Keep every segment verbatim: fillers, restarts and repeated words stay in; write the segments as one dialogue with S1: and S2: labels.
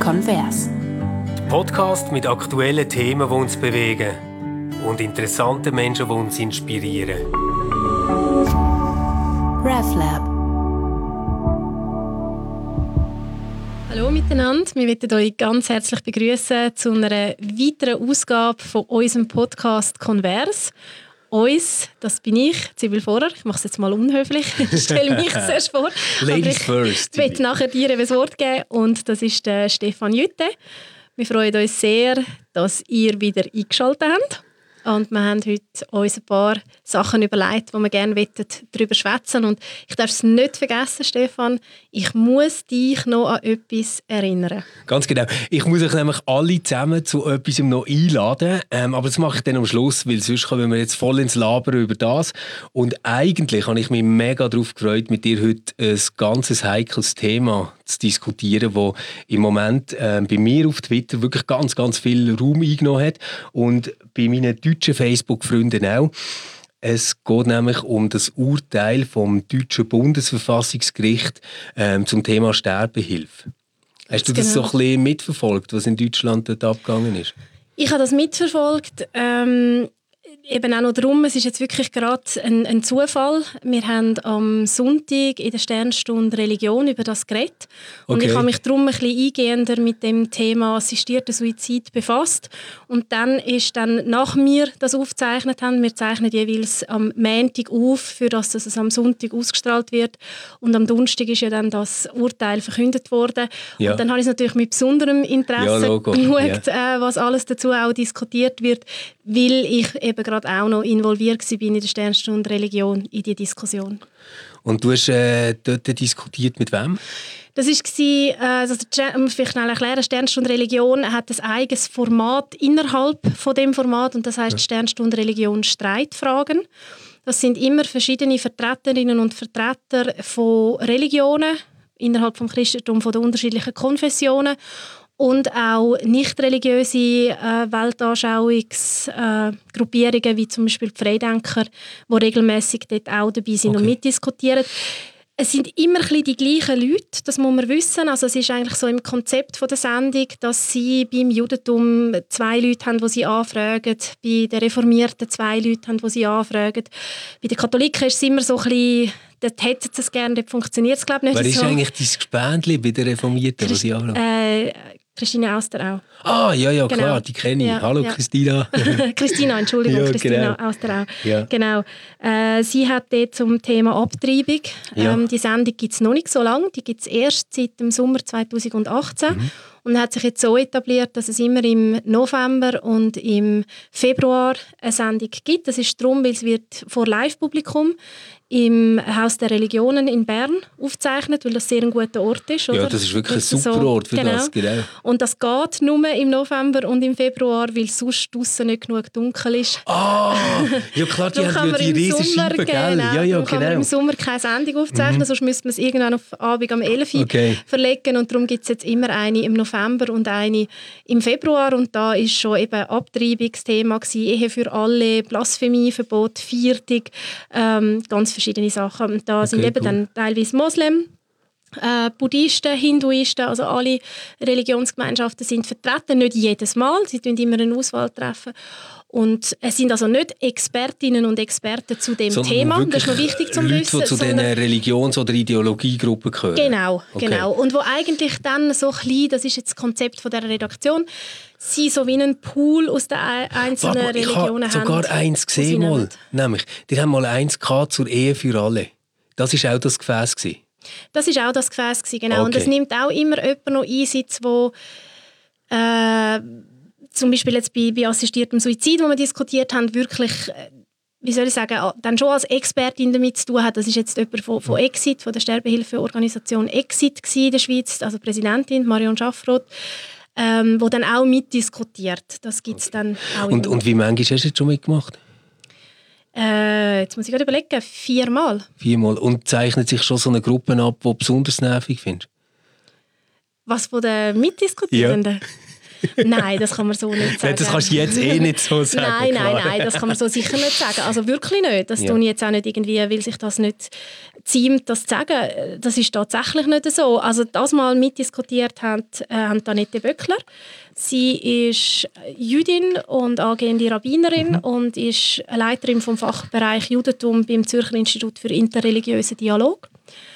S1: Converse.
S2: Podcast mit aktuellen Themen, die uns bewegen und interessanten Menschen, die uns inspirieren.
S1: RefLab.
S3: Hallo miteinander, wir möchten euch ganz herzlich begrüßen zu einer weiteren Ausgabe von unserem Podcast Converse. Uns, das bin ich, Sibyl Vorer. Ich mache es jetzt mal unhöflich, ich stelle mich zuerst vor.
S2: Ladies first.
S3: Ich werde nachher dir das Wort geben und das ist der Stefan Jütte. Wir freuen uns sehr, dass ihr wieder eingeschaltet habt. Und wir haben heute uns ein paar Sachen überlegt, wo wir gerne darüber schwätzen. Und ich darf es nicht vergessen, Stefan, ich muss dich noch an etwas erinnern.
S2: Ganz genau. Ich muss euch nämlich alle zusammen zu etwas noch einladen. Ähm, aber das mache ich dann am Schluss, weil sonst kommen wir jetzt voll ins Labern über das. Und eigentlich habe ich mich mega darauf gefreut, mit dir heute ein ganz heikles Thema zu diskutieren, das im Moment äh, bei mir auf Twitter wirklich ganz, ganz viel Raum eingenommen hat und bei meinen deutschen Facebook-Freunden auch. Es geht nämlich um das Urteil vom deutschen Bundesverfassungsgericht ähm, zum Thema Sterbehilfe. Hast du das genau. so ein bisschen mitverfolgt, was in Deutschland dort abgegangen ist? Ich
S3: habe das mitverfolgt. Ähm Eben auch noch darum, es ist jetzt wirklich gerade ein, ein Zufall. Wir haben am Sonntag in der Sternstunde Religion über das geredet. Und okay. Ich habe mich darum ein bisschen eingehender mit dem Thema assistierter Suizid befasst. Und dann ist dann, nach mir das aufgezeichnet haben, wir zeichnen jeweils am Montag auf, für das es am Sonntag ausgestrahlt wird. Und am Donnerstag ist ja dann das Urteil verkündet worden. Ja. Und dann habe ich es natürlich mit besonderem Interesse ja, geschaut, ja. äh, was alles dazu auch diskutiert wird, weil ich eben gerade auch noch involviert war in der Sternstunde Religion, in die Diskussion.
S2: Und du hast äh, dort diskutiert mit wem?
S3: Das war, äh, also, um vielleicht schnell erklären, Sternstunde Religion hat ein eigenes Format innerhalb von dem Format und das heisst ja. Sternstunde Religion Streitfragen. Das sind immer verschiedene Vertreterinnen und Vertreter von Religionen innerhalb des Christentums, von den unterschiedlichen Konfessionen. Und auch nicht-religiöse äh, Weltanschauungsgruppierungen, äh, wie zum Beispiel die Freidenker, die regelmässig dort auch dabei sind okay. und mitdiskutieren. Es sind immer ein bisschen die gleichen Leute, das muss man wissen. Also es ist eigentlich so im Konzept von der Sendung, dass sie beim Judentum zwei Leute haben, die sie anfragen, bei den Reformierten zwei Leute haben, die sie anfragen. Bei den Katholiken ist es immer so ein bisschen, dort hätten sie es gerne, dort funktioniert es glaube ich nicht.
S2: Wer ist
S3: so.
S2: eigentlich dein Gespendli bei den Reformierten, die sie anfragen?
S3: Äh, Christina Auster auch.
S2: Ah, ja, ja, genau. Klar, die kenne ich. Ja, Hallo, ja. Christina.
S3: Christina, Entschuldigung, ja, Christina genau. Auster auch. Ja. Genau. Äh, sie hat dort zum Thema Abtreibung. Ja. Ähm, die Sendung gibt es noch nicht so lange. Die gibt es erst seit dem Sommer zweitausendachtzehn. Mhm. Und hat sich jetzt so etabliert, dass es immer im November und im Februar eine Sendung gibt. Das ist darum, weil es wird vor Live-Publikum im Haus der Religionen in Bern aufgezeichnet, weil das sehr ein guter Ort ist. Oder?
S2: Ja, das ist wirklich ein super so, Ort für
S3: genau.
S2: das. Genau.
S3: Und das geht nur im November und im Februar, weil sonst draussen nicht genug dunkel ist.
S2: Ah, ja klar, die haben ja die riesen Scheiben, gell?
S3: Genau,
S2: ja, ja,
S3: genau. kann man im Sommer keine Sendung aufzeichnen, mhm. sonst müsste man es irgendwann auf Abend um elf Uhr okay. verlegen. Und darum gibt es jetzt immer eine im November und eine im Februar. Und da war schon eben Abtreibungsthema gewesen, Ehe für alle, Blasphemieverbot, Viertig, ähm, ganz verschiedene Sachen. Und da okay, sind eben cool. dann teilweise Moslem, äh, Buddhisten, Hinduisten, also alle Religionsgemeinschaften sind vertreten, nicht jedes Mal, sie treffen immer eine Auswahl treffen. Und es sind also nicht Expertinnen und Experten zu dem sondern Thema, das ist noch wichtig zu wissen.
S2: Leute, die zu diesen Religions- oder Ideologiegruppen gehören.
S3: Genau,
S2: okay.
S3: genau. Und wo eigentlich dann so klein, das ist jetzt das Konzept von dieser Redaktion, sie so wie einen Pool aus den einzelnen
S2: Warte mal,
S3: Religionen
S2: haben. Ich habe sogar eins gesehen, mal, nämlich, die haben mal eins gehabt zur Ehe für alle. Das war auch das Gefäß gewesen.
S3: Das war auch das Gefäß, genau. Okay. Und es nimmt auch immer jemand noch Einsatz, wo äh, zum Beispiel jetzt bei, bei assistiertem Suizid, wo wir diskutiert haben, wirklich, wie soll ich sagen, dann schon als Expertin damit zu tun hat. Das ist jetzt jemand von, von Exit, von der Sterbehilfeorganisation Exit in der Schweiz, also Präsidentin Marion Schaffroth, ähm, wo dann auch mitdiskutiert. Das gibt es dann auch.
S2: Und, und wie manchmal hast du jetzt schon mitgemacht?
S3: Äh, jetzt muss ich gerade überlegen, viermal.
S2: Viermal. Und zeichnet sich schon so eine Gruppe ab, die du besonders nervig findest?
S3: Was von den Mitdiskutierenden? Ja. Nein, das kann man so nicht sagen.
S2: Das kannst du jetzt eh nicht so sagen.
S3: Nein, nein, nein, das kann man so sicher nicht sagen. Also wirklich nicht. Das ja. tue ich jetzt auch nicht irgendwie, weil sich das nicht ziemt, das zu sagen. Das ist tatsächlich nicht so. Also das mal mitdiskutiert hat, äh, haben Annette Böckler. Sie ist Jüdin und angehende Rabbinerin mhm. und ist Leiterin vom Fachbereich Judentum beim Zürcher Institut für interreligiösen Dialog.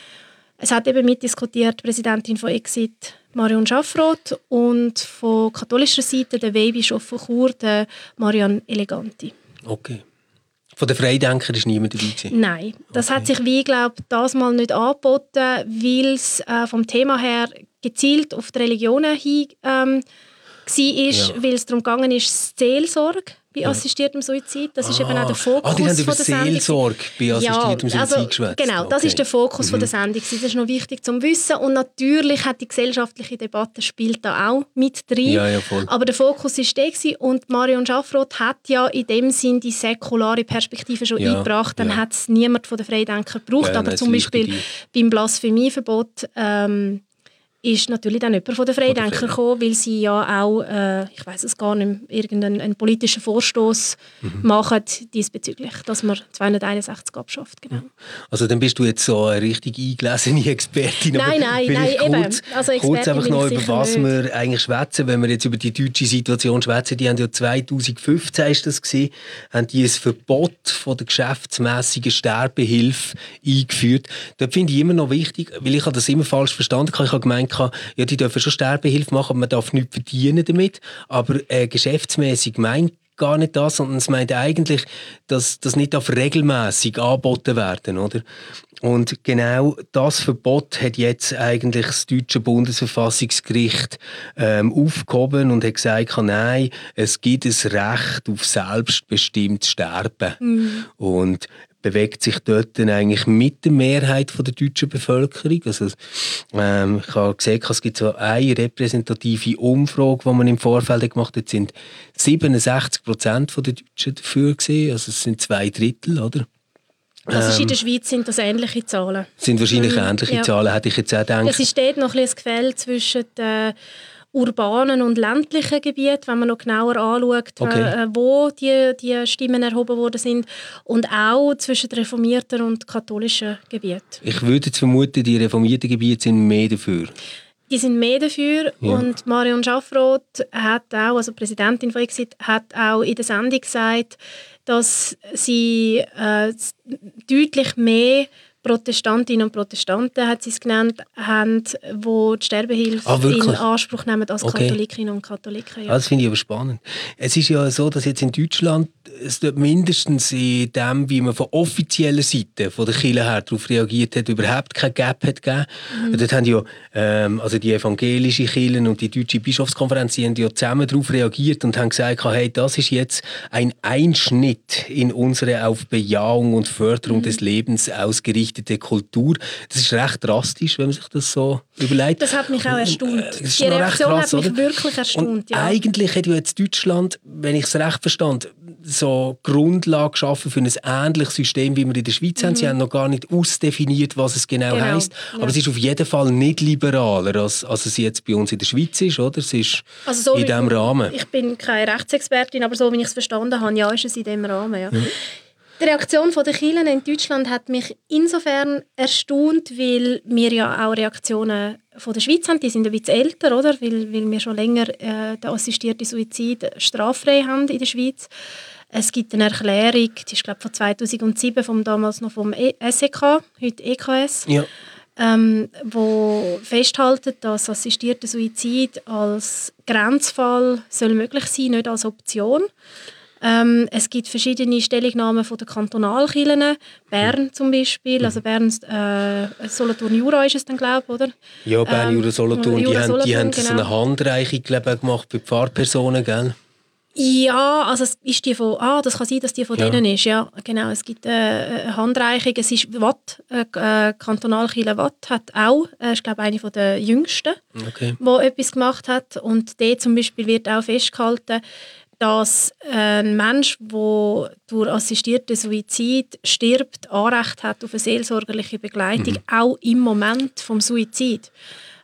S3: Es hat eben mitdiskutiert die Präsidentin von Exit, Marion Schaffroth, und von katholischer Seite der Weihbischof von Chur, der Marian Eleganti.
S2: Okay. Von den Freidenkern war niemand dabei gewesen?
S3: Nein, das
S2: okay.
S3: hat sich, wie ich glaube, das mal nicht angeboten, weil es äh, vom Thema her gezielt auf die Religionen hin ähm, war, ja. weil es darum gegangen ist, Seelsorge bei ja. assistiertem Suizid. Das ah. ist eben auch der Fokus
S2: ah, die haben über
S3: von der Sendung.
S2: Seelsorge bei assistiertem
S3: ja,
S2: Suizid
S3: also,
S2: geschwätzt.
S3: Genau, das
S2: okay.
S3: ist der Fokus mhm. von der Sendung. Das ist noch wichtig zu wissen. Und natürlich hat die gesellschaftliche Debatte spielt da auch mit drin.
S2: Ja, ja, voll.
S3: Aber der Fokus war der gewesen. Und Marion Schaffroth hat ja in dem Sinn die säkulare Perspektive schon ja, eingebracht. Dann ja. hat es niemand von den Freidenkern gebraucht. Ja, aber zum Beispiel beim Blasphemieverbot ähm, ist natürlich dann jemand von den Freidenkern gekommen, weil sie ja auch, äh, ich weiss es gar nicht, irgendeinen politischen Vorstoß mhm. machen diesbezüglich, dass man zweihunderteinundsechzig abschafft. Genau.
S2: Also dann bist du jetzt so eine richtig eingelesene Expertin.
S3: Nein, nein, nein,
S2: kurz,
S3: eben. Also
S2: kurz einfach noch über was nicht. wir eigentlich schwätzen, wenn wir jetzt über die deutsche Situation schwätzen. Die haben ja zweitausendfünfzehn ist das gewesen, haben die ein Verbot von der geschäftsmässigen Sterbehilfe eingeführt. Da finde ich immer noch wichtig, weil ich habe das immer falsch verstanden habe. Ich habe gemeint, ja, die dürfen schon Sterbehilfe machen, aber man darf nichts verdienen damit. Aber äh, geschäftsmässig meint gar nicht das, sondern es meint eigentlich, dass das nicht auf regelmäßig angeboten werden, oder? Und genau das Verbot hat jetzt eigentlich das deutsche Bundesverfassungsgericht ähm, aufgehoben und hat gesagt, nein, es gibt ein Recht auf selbstbestimmtes Sterben. Mhm. Und bewegt sich dort dann eigentlich mit der Mehrheit von der deutschen Bevölkerung. Also, ähm, ich habe gesehen, es gibt so eine repräsentative Umfrage, die man im Vorfeld gemacht hat, sind siebenundsechzig Prozent der Deutschen dafür gewesen. Also es sind zwei Drittel, oder?
S3: Das ist
S2: ähm,
S3: in der Schweiz sind das ähnliche Zahlen.
S2: Sind wahrscheinlich
S3: mhm.
S2: ähnliche
S3: ja.
S2: Zahlen, hätte ich jetzt auch gedacht.
S3: Es ist dort noch ein bisschen das Gefälle zwischen den urbanen und ländlichen Gebieten, wenn man noch genauer anschaut,
S2: okay.
S3: wo die, die Stimmen erhoben worden sind, und auch zwischen den reformierten und katholischen Gebieten.
S2: Ich würde jetzt vermuten, die reformierten Gebiete sind mehr dafür.
S3: Die sind mehr dafür
S2: ja.
S3: und Marion Schaffroth hat auch, also Präsidentin von Exit, hat auch in der Sendung gesagt, dass sie äh, deutlich mehr Protestantinnen und Protestanten, hat sie es genannt, haben, die die Sterbehilfe
S2: ah,
S3: in Anspruch nehmen als
S2: okay.
S3: Katholikinnen und Katholiken. Ja.
S2: Ah, das finde ich aber spannend. Es ist ja so, dass jetzt in Deutschland es dort mindestens in dem, wie man von offizieller Seite, von der Kirche her darauf reagiert hat, überhaupt kein Gap hat gegeben. Mhm. Dort haben ja ähm, also die evangelische Kirche und die deutsche Bischofskonferenz, die haben ja zusammen darauf reagiert und haben gesagt, hey, das ist jetzt ein Einschnitt in unsere auf Bejahung und Förderung mhm. des Lebens ausgerichtete Kultur. Das ist recht drastisch, wenn man sich das so überlegt.
S3: Das hat mich auch erstaunt. Die Reaktion krass, hat mich oder? wirklich erstaunt.
S2: Und
S3: ja.
S2: eigentlich hat ja jetzt Deutschland, wenn ich es recht verstand, so Grundlage geschaffen für ein ähnliches System, wie wir in der Schweiz mhm. haben. Sie haben noch gar nicht ausdefiniert, was es genau, genau. heisst. Aber ja. es ist auf jeden Fall nicht liberaler, als, als es jetzt bei uns in der Schweiz ist, oder? Es ist also so in diesem Rahmen.
S3: Ich bin keine Rechtsexpertin, aber so wie ich es verstanden habe, ja, ist es in diesem Rahmen. Ja. Mhm. Die Reaktion der Kirchen in Deutschland hat mich insofern erstaunt, weil wir ja auch Reaktionen von der Schweiz haben. Die sind ein bisschen älter, oder? Weil, weil wir schon länger äh, den assistierten Suizid straffrei haben in der Schweiz. Es gibt eine Erklärung, die ist glaube von zweitausendsieben, vom damals noch vom S E K, heute E K S,
S2: ja.
S3: ähm, wo festhält, dass assistierter Suizid als Grenzfall soll möglich sein, nicht als Option. Ähm, es gibt verschiedene Stellungnahmen von den Kantonalkirchen, Bern zum Beispiel, also Bern, äh, Solothurn Jura ist es dann, glaube ich, oder?
S2: Ja, Bern, Jura, Solothurn, ähm, Jura, die, Solothurn, die haben genau. so eine Handreichung glaube ich, gemacht bei Pfarrpersonen, gell?
S3: Ja, also es ist die von, ah, das kann sein, dass die von ja. denen ist, ja, genau, es gibt äh, eine Handreichung, es ist Watt, äh, Kantonalkirche Watt hat auch, äh, ich glaube, eine von der jüngsten,
S2: okay.
S3: die etwas gemacht hat, und dort zum Beispiel wird auch festgehalten, dass ein Mensch, der durch assistierten Suizid stirbt, Anrecht hat auf eine seelsorgerliche Begleitung, mhm. auch im Moment des Suizids.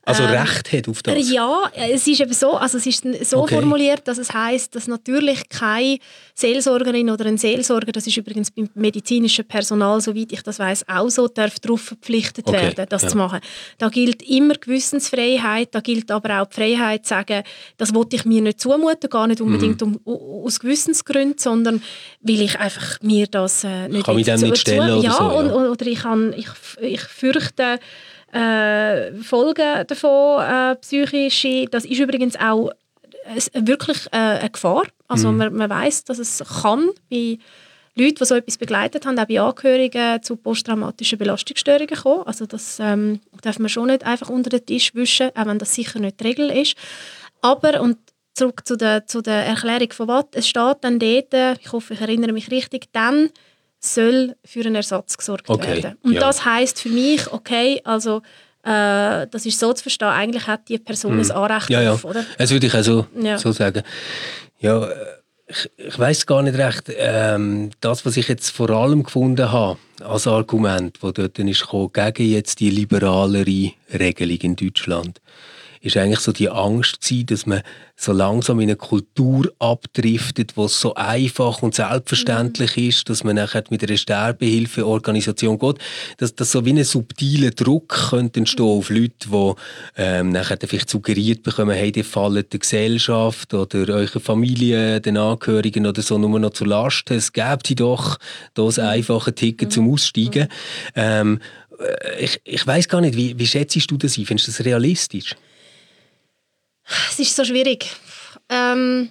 S2: Also
S3: ähm,
S2: Recht hat auf das?
S3: Ja, es ist eben so, also es ist so okay. formuliert, dass es heisst, dass natürlich keine Seelsorgerin oder ein Seelsorger, das ist übrigens beim medizinischen Personal, soweit ich das weiss, auch so, darf darauf verpflichtet okay. werden, das ja. zu machen. Da gilt immer Gewissensfreiheit, da gilt aber auch die Freiheit zu sagen, das wollte ich mir nicht zumuten, gar nicht unbedingt mhm. um, aus Gewissensgründen, sondern weil ich einfach mir das äh, nicht...
S2: Kann mich dem nicht stellen oder
S3: ja,
S2: so? Ja,
S3: und, oder ich, kann, ich, ich fürchte... Äh, Folgen davon, äh, psychische, das ist übrigens auch äh, wirklich äh, eine Gefahr. Also mhm. man, man weiss, dass es kann bei Leuten, die so etwas begleitet haben, auch bei Angehörigen zu posttraumatischen Belastungsstörungen kommen. Also das ähm, darf man schon nicht einfach unter den Tisch wischen, auch wenn das sicher nicht die Regel ist. Aber, und zurück zu der, zu der Erklärung von Watt, es steht dann dort, ich hoffe, ich erinnere mich richtig, dann soll für einen Ersatz gesorgt
S2: okay,
S3: werden. Und
S2: ja.
S3: das heisst für mich, okay, also äh, das ist so zu verstehen, eigentlich hat die Person mhm. ein Anrecht
S2: ja,
S3: drauf,
S2: ja.
S3: oder?
S2: Das würde ich auch so,
S3: ja.
S2: so sagen. Ja, ich, ich weiss gar nicht recht, ähm, das, was ich jetzt vor allem gefunden habe, als Argument, das dort ist gekommen, gegen jetzt die liberalere Regelung in Deutschland, ist eigentlich so die Angst gewesen, dass man so langsam in eine Kultur abdriftet, wo es so einfach und selbstverständlich mhm. ist, dass man nachher mit einer Sterbehilfeorganisation geht, dass das so wie ein subtiler Druck könnte entstehen auf Leute, die ähm, nachher vielleicht suggeriert bekommen, hey, die fallen der Gesellschaft oder eurer Familie, den Angehörigen oder so nur noch zur Last. Es gäbe doch das einfache Ticket mhm. zum Aussteigen. Ähm, ich ich weiss gar nicht, wie, wie schätzt du das ein? Findest du das realistisch?
S3: Es ist so schwierig. Ähm,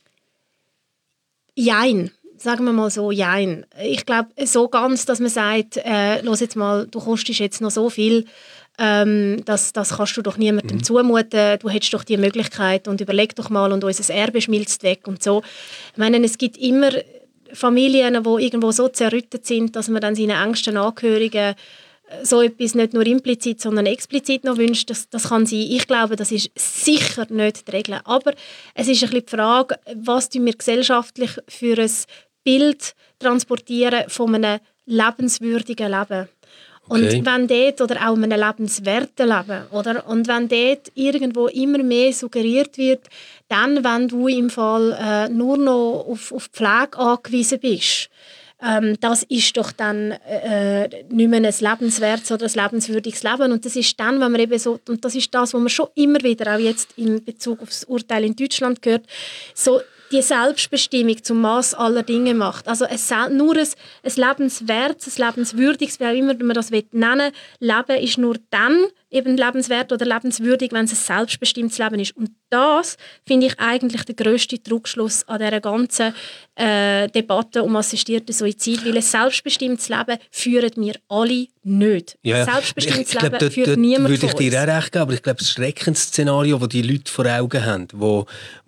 S3: jein. Sagen wir mal so, jein. Ich glaube, so ganz, dass man sagt, äh, los jetzt mal, du kostest jetzt noch so viel, ähm, das, das kannst du doch niemandem mhm. zumuten, du hättest doch die Möglichkeit und überleg doch mal und unser Erbe schmilzt weg und so. Ich meine, es gibt immer Familien, die irgendwo so zerrüttet sind, dass man dann seinen engsten Angehörigen so etwas nicht nur implizit, sondern explizit noch wünscht, das, das kann sein. Ich glaube, das ist sicher nicht die Regel. Aber es ist ein bisschen die Frage, was wir gesellschaftlich für ein Bild transportieren von einem lebenswürdigen Leben. Und okay. wenn dort, oder auch einem lebenswerten Leben, oder? Und wenn dort irgendwo immer mehr suggeriert wird, dann, wenn du im Fall äh, nur noch auf, auf Pflege angewiesen bist, Ähm, das ist doch dann äh, nicht mehr ein lebenswertes oder ein lebenswürdiges Leben. Und das ist dann, wenn man eben so, und das ist das, was man schon immer wieder, auch jetzt in Bezug auf das Urteil in Deutschland gehört, so die Selbstbestimmung zum Maß aller Dinge macht. Also ein, nur ein, ein lebenswertes, ein lebenswürdiges, wie auch immer man das nennen will, Leben ist nur dann eben lebenswert oder lebenswürdig, wenn es ein selbstbestimmtes Leben ist. Und das finde ich eigentlich der grösste Trugschluss an dieser ganzen äh, Debatte um assistierten Suizid, weil ein selbstbestimmtes Leben führen wir alle nicht.
S2: Ja,
S3: ein selbstbestimmtes
S2: ich, ich
S3: Leben
S2: glaub, dort,
S3: führt
S2: dort
S3: niemand
S2: würde ich
S3: von
S2: dir
S3: uns.
S2: auch recht geben, aber ich glaube, das Schreckensszenario, das die Leute vor Augen haben, wo,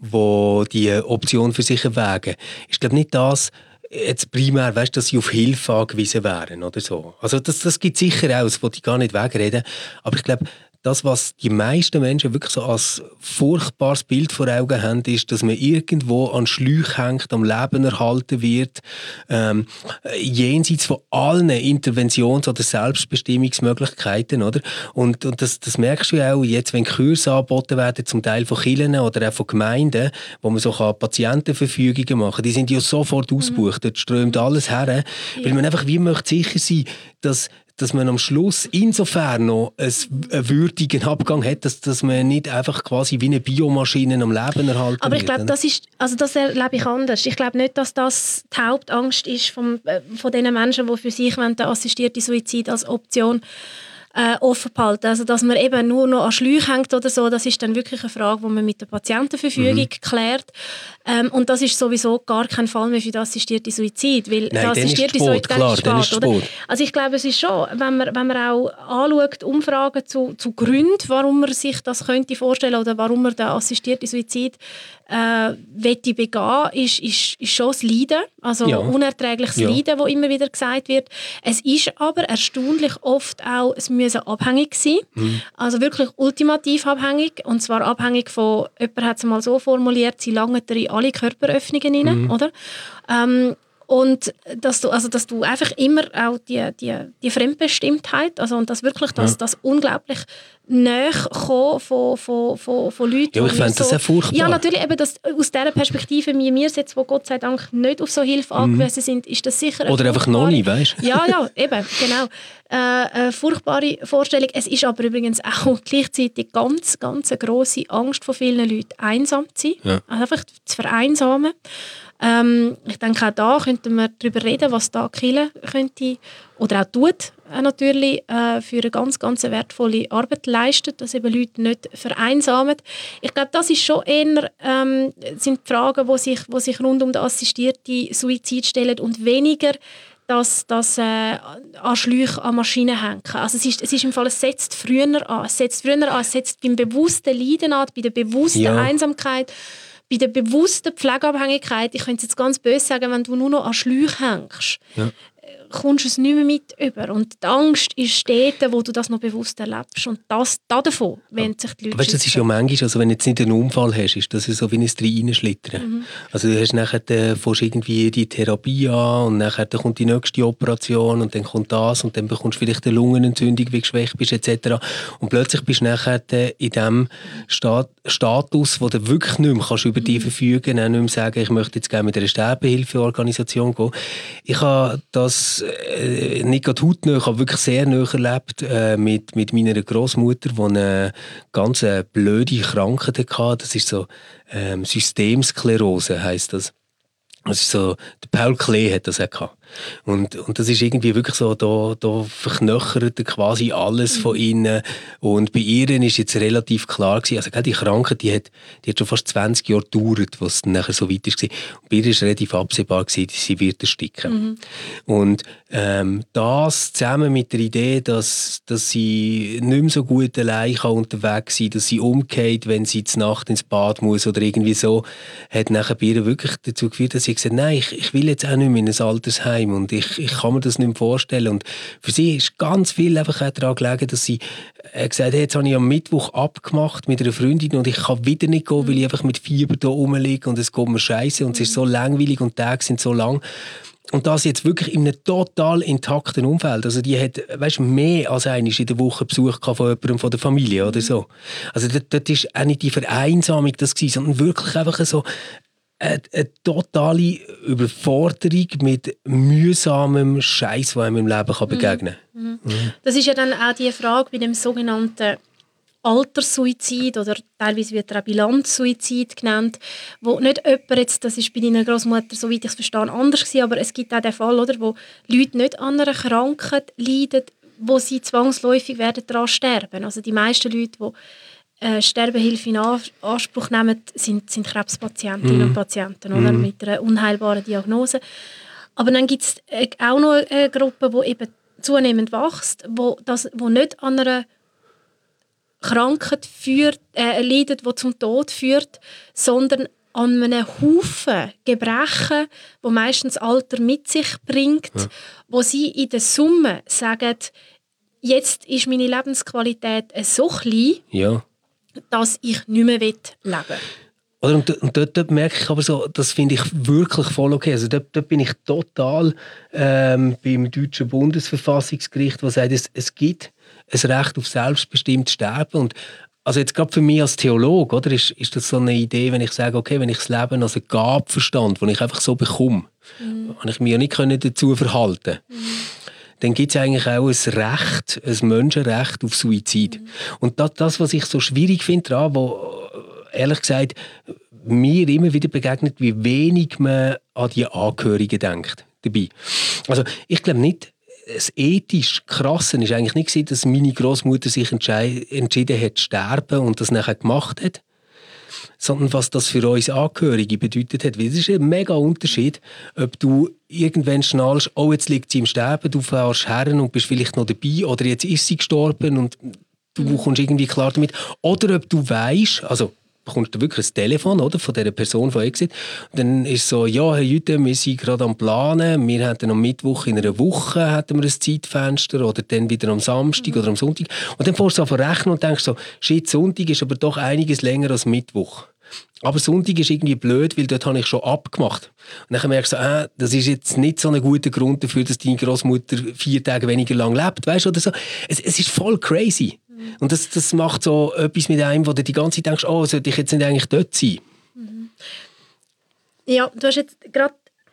S2: wo die Option für sich erwägen, ist glaube nicht das, jetzt primär, weißt, dass sie auf Hilfe angewiesen wären oder so. Also das, das gibt sicher auch, das wollte ich gar nicht wegreden, aber ich glaube, das, was die meisten Menschen wirklich so als furchtbares Bild vor Augen haben, ist, dass man irgendwo an Schläuchen hängt, am Leben erhalten wird, ähm, jenseits von allen Interventions- oder Selbstbestimmungsmöglichkeiten, oder? Und, und das, das merkst du ja auch jetzt, wenn Kurse angeboten werden, zum Teil von Kirchen oder auch von Gemeinden, wo man so Patientenverfügungen machen kann, die sind ja sofort ausgebucht, mhm. dort strömt alles her, ja. weil man einfach wie möchte sicher sein, dass dass man am Schluss insofern noch einen würdigen Abgang hat, dass, dass man nicht einfach quasi wie eine Biomaschine am Leben erhalten
S3: Aber ich glaube,
S2: wird,
S3: das ist, also das erlebe ich anders. Ich glaube nicht, dass das die Hauptangst ist vom, äh, von den Menschen, die für sich den assistierten Suizid als Option äh, offen behalten. Also dass man eben nur noch an Schläuchen hängt oder so, das ist dann wirklich eine Frage, die man mit der Patientenverfügung mhm. klärt. Ähm, und das ist sowieso gar kein Fall mehr für den assistierten Suizid, weil
S2: Nein,
S3: der assistierte
S2: Suizid, klar,
S3: ist spät,
S2: ist
S3: oder? Also ich glaube, es ist schon, wenn man, wenn man auch anschaut, Umfragen zu, zu Gründen, warum man sich das könnte vorstellen oder warum man den assistierten Suizid äh, wette begehen, ist, ist, ist schon das Leiden, also ja. unerträgliches ja. Leiden, das immer wieder gesagt wird. Es ist aber erstaunlich oft auch, es müssen abhängig sein, mhm. also wirklich ultimativ abhängig, und zwar abhängig von, jemand hat es mal so formuliert, sie langen in alle Körperöffnungen rein, mhm. oder? Ähm, Und dass du, also, dass du einfach immer auch die, die, die Fremdbestimmtheit, also und das wirklich das, ja. das unglaublich nahe kommen von, von, von, von Leuten.
S2: Ja, ich fände so, das sehr furchtbar.
S3: Ja, natürlich, eben das, aus dieser Perspektive, wie wir jetzt, wo Gott sei Dank nicht auf so Hilfe angewiesen sind, ist das sicher
S2: Oder einfach noch nicht, weißt du?
S3: Ja, ja, eben, genau. Äh, eine furchtbare Vorstellung. Es ist aber übrigens auch gleichzeitig ganz, ganz eine grosse Angst von vielen Leuten, einsam zu sein, ja. also einfach zu vereinsamen. Ähm, ich denke, auch da könnten wir darüber reden, was da die Kirche könnte oder auch tut, äh, natürlich äh, für eine ganz, ganz wertvolle Arbeit leistet, dass eben Leute nicht vereinsamen. Ich glaube, das ist schon eher, ähm, sind die Fragen, die sich, die sich rund um den assistierten Suizid stellen und weniger dass das äh, an Schläuchen an Maschinen hängen. Also es ist, es ist im Fall, es setzt früher an. Es setzt früher an, es setzt beim bewussten Leiden an, bei der bewussten ja. Einsamkeit, bei der bewussten Pflegeabhängigkeit. Ich könnte es jetzt ganz böse sagen, wenn du nur noch an Schläuchen hängst, ja. kommst du es nicht mehr mit über. Und die Angst ist dort, wo du das noch bewusst erlebst. Und das, da davon wollen sich die Leute
S2: weißt, das ist ja manchmal, also wenn du jetzt nicht einen Unfall hast, ist das so wie ein Reinschlittern. Mhm. Also du hast nachher, äh, fängst irgendwie die Therapie an und nachher dann kommt die nächste Operation und dann kommt das und dann bekommst du vielleicht eine Lungenentzündung, wie du geschwächt bist et cetera. Und plötzlich bist du nachher in dem Stat- Status, wo du wirklich nicht mehr kannst über dich verfügen, auch nicht mehr sagen, ich möchte jetzt gerne mit einer Sterbehilfeorganisation gehen. Ich habe das äh, nicht gerade hautnah, aber wirklich sehr nahe erlebt äh, mit, mit meiner Großmutter, die eine ganz äh, blöde Krankheit hatte. Das ist so ähm, Systemsklerose, heisst das. Das ist so, der Paul Klee hat das auch gehabt. Und, und das ist irgendwie wirklich so, da, da verknöchert quasi alles mhm. von innen. Und bei ihr ist jetzt relativ klar gewesen, also die Krankheit, die hat, die hat schon fast zwanzig Jahre gedauert, was dann nachher so weit war. Und bei ihr ist relativ absehbar gewesen, dass sie wird ersticken. Mhm. Und ähm, das zusammen mit der Idee, dass, dass sie nicht mehr so gut allein unterwegs sein kann, dass sie umgeht, wenn sie zur Nacht ins Bad muss oder irgendwie so, hat nachher bei ihr wirklich dazu geführt, dass sie gesagt hat, nein, ich, ich will jetzt auch nicht mehr in ein Altersheim und ich, ich kann mir das nicht mehr vorstellen. Und für sie ist ganz viel einfach auch daran gelegen, dass sie äh, gesagt hat, jetzt habe ich am Mittwoch abgemacht mit einer Freundin und ich kann wieder nicht gehen, weil ich einfach mit Fieber da rumliege und es geht mir scheiße und es ist so langweilig und die Tage sind so lang. Und das jetzt wirklich in einem total intakten Umfeld. Also die hat, weißt, mehr als einmal in der Woche Besuch von jemandem von der Familie oder so. Also dort, dort ist auch nicht die Vereinsamung das gewesen, sondern wirklich einfach so eine, eine totale Überforderung mit mühsamem Scheiß, der einem im Leben kann begegnen kann.
S3: Mhm. Mhm. Das ist ja dann auch die Frage bei dem sogenannten Alterssuizid oder teilweise wird er auch Bilanzsuizid genannt, wo nicht jemand jetzt, das ist bei deiner Großmutter, soweit ich es verstehe, anders gewesen, aber es gibt auch den Fall, oder, wo Leute nicht an einer Krankheit leiden, wo sie zwangsläufig werden daran sterben. Also die meisten Leute, die äh, Sterbehilfe in Anspruch nehmen, sind, sind Krebspatientinnen mm. und Patienten oder, mm. mit einer unheilbaren Diagnose. Aber dann gibt es äh, auch noch eine Gruppe, die eben zunehmend wächst, wo, das, wo nicht an einer Krankheit führt, äh, leidet, die zum Tod führt, sondern an einem Haufen Gebrechen, die meistens Alter mit sich bringt, ja. wo sie in der Summe sagen, jetzt ist meine Lebensqualität so klein, ja. dass ich nicht mehr leben will.
S2: Oder, und, und dort, dort merke ich aber so, das finde ich wirklich voll okay. Also dort, dort bin ich total ähm, beim deutschen Bundesverfassungsgericht, das sagt, es, es gibt ein Recht auf selbstbestimmtes Sterben. Und also jetzt gerade für mich als Theologe, oder, ist, ist das so eine Idee, wenn ich sage, okay, wenn ich das Leben als eine Gabe verstand, die ich einfach so bekomme, mhm. und ich mich ja nicht dazu verhalten mhm. dann gibt es eigentlich auch ein Recht, ein Menschenrecht auf Suizid. Mhm. Und das, das, was ich so schwierig finde daran, wo ehrlich gesagt mir immer wieder begegnet, wie wenig man an die Angehörigen denkt dabei. Also ich glaube nicht, das ethisch Krasse war eigentlich nicht, dass meine Großmutter sich entschei- entschieden hat zu sterben und das nachher gemacht hat, sondern was das für uns Angehörige bedeutet hat. Weil es ist ein mega Unterschied, ob du irgendwann schnallst, oh, jetzt liegt sie im Sterben, du fährst her und bist vielleicht noch dabei, oder jetzt ist sie gestorben und du kommst irgendwie klar damit. Oder ob du weisst, also bekommst du wirklich ein Telefon, oder, von dieser Person von Exit. Und dann ist es so, ja, Herr Jütte, wir sind gerade am Planen, wir hätten am Mittwoch in einer Woche hätten wir ein Zeitfenster oder dann wieder am Samstag mhm. oder am Sonntag. Und dann fährst du an rechnen und denkst so, shit, Sonntag ist aber doch einiges länger als Mittwoch. Aber Sonntag ist irgendwie blöd, weil dort habe ich schon abgemacht. Und dann merkst du, äh, das ist jetzt nicht so ein guter Grund dafür, dass deine Großmutter vier Tage weniger lang lebt, weißt du, oder so. Es, es ist voll crazy. Mhm. Und das, das macht so etwas mit einem, wo du die ganze Zeit denkst, oh, sollte ich jetzt nicht eigentlich dort sein?
S3: Mhm. Ja, du hast jetzt gerade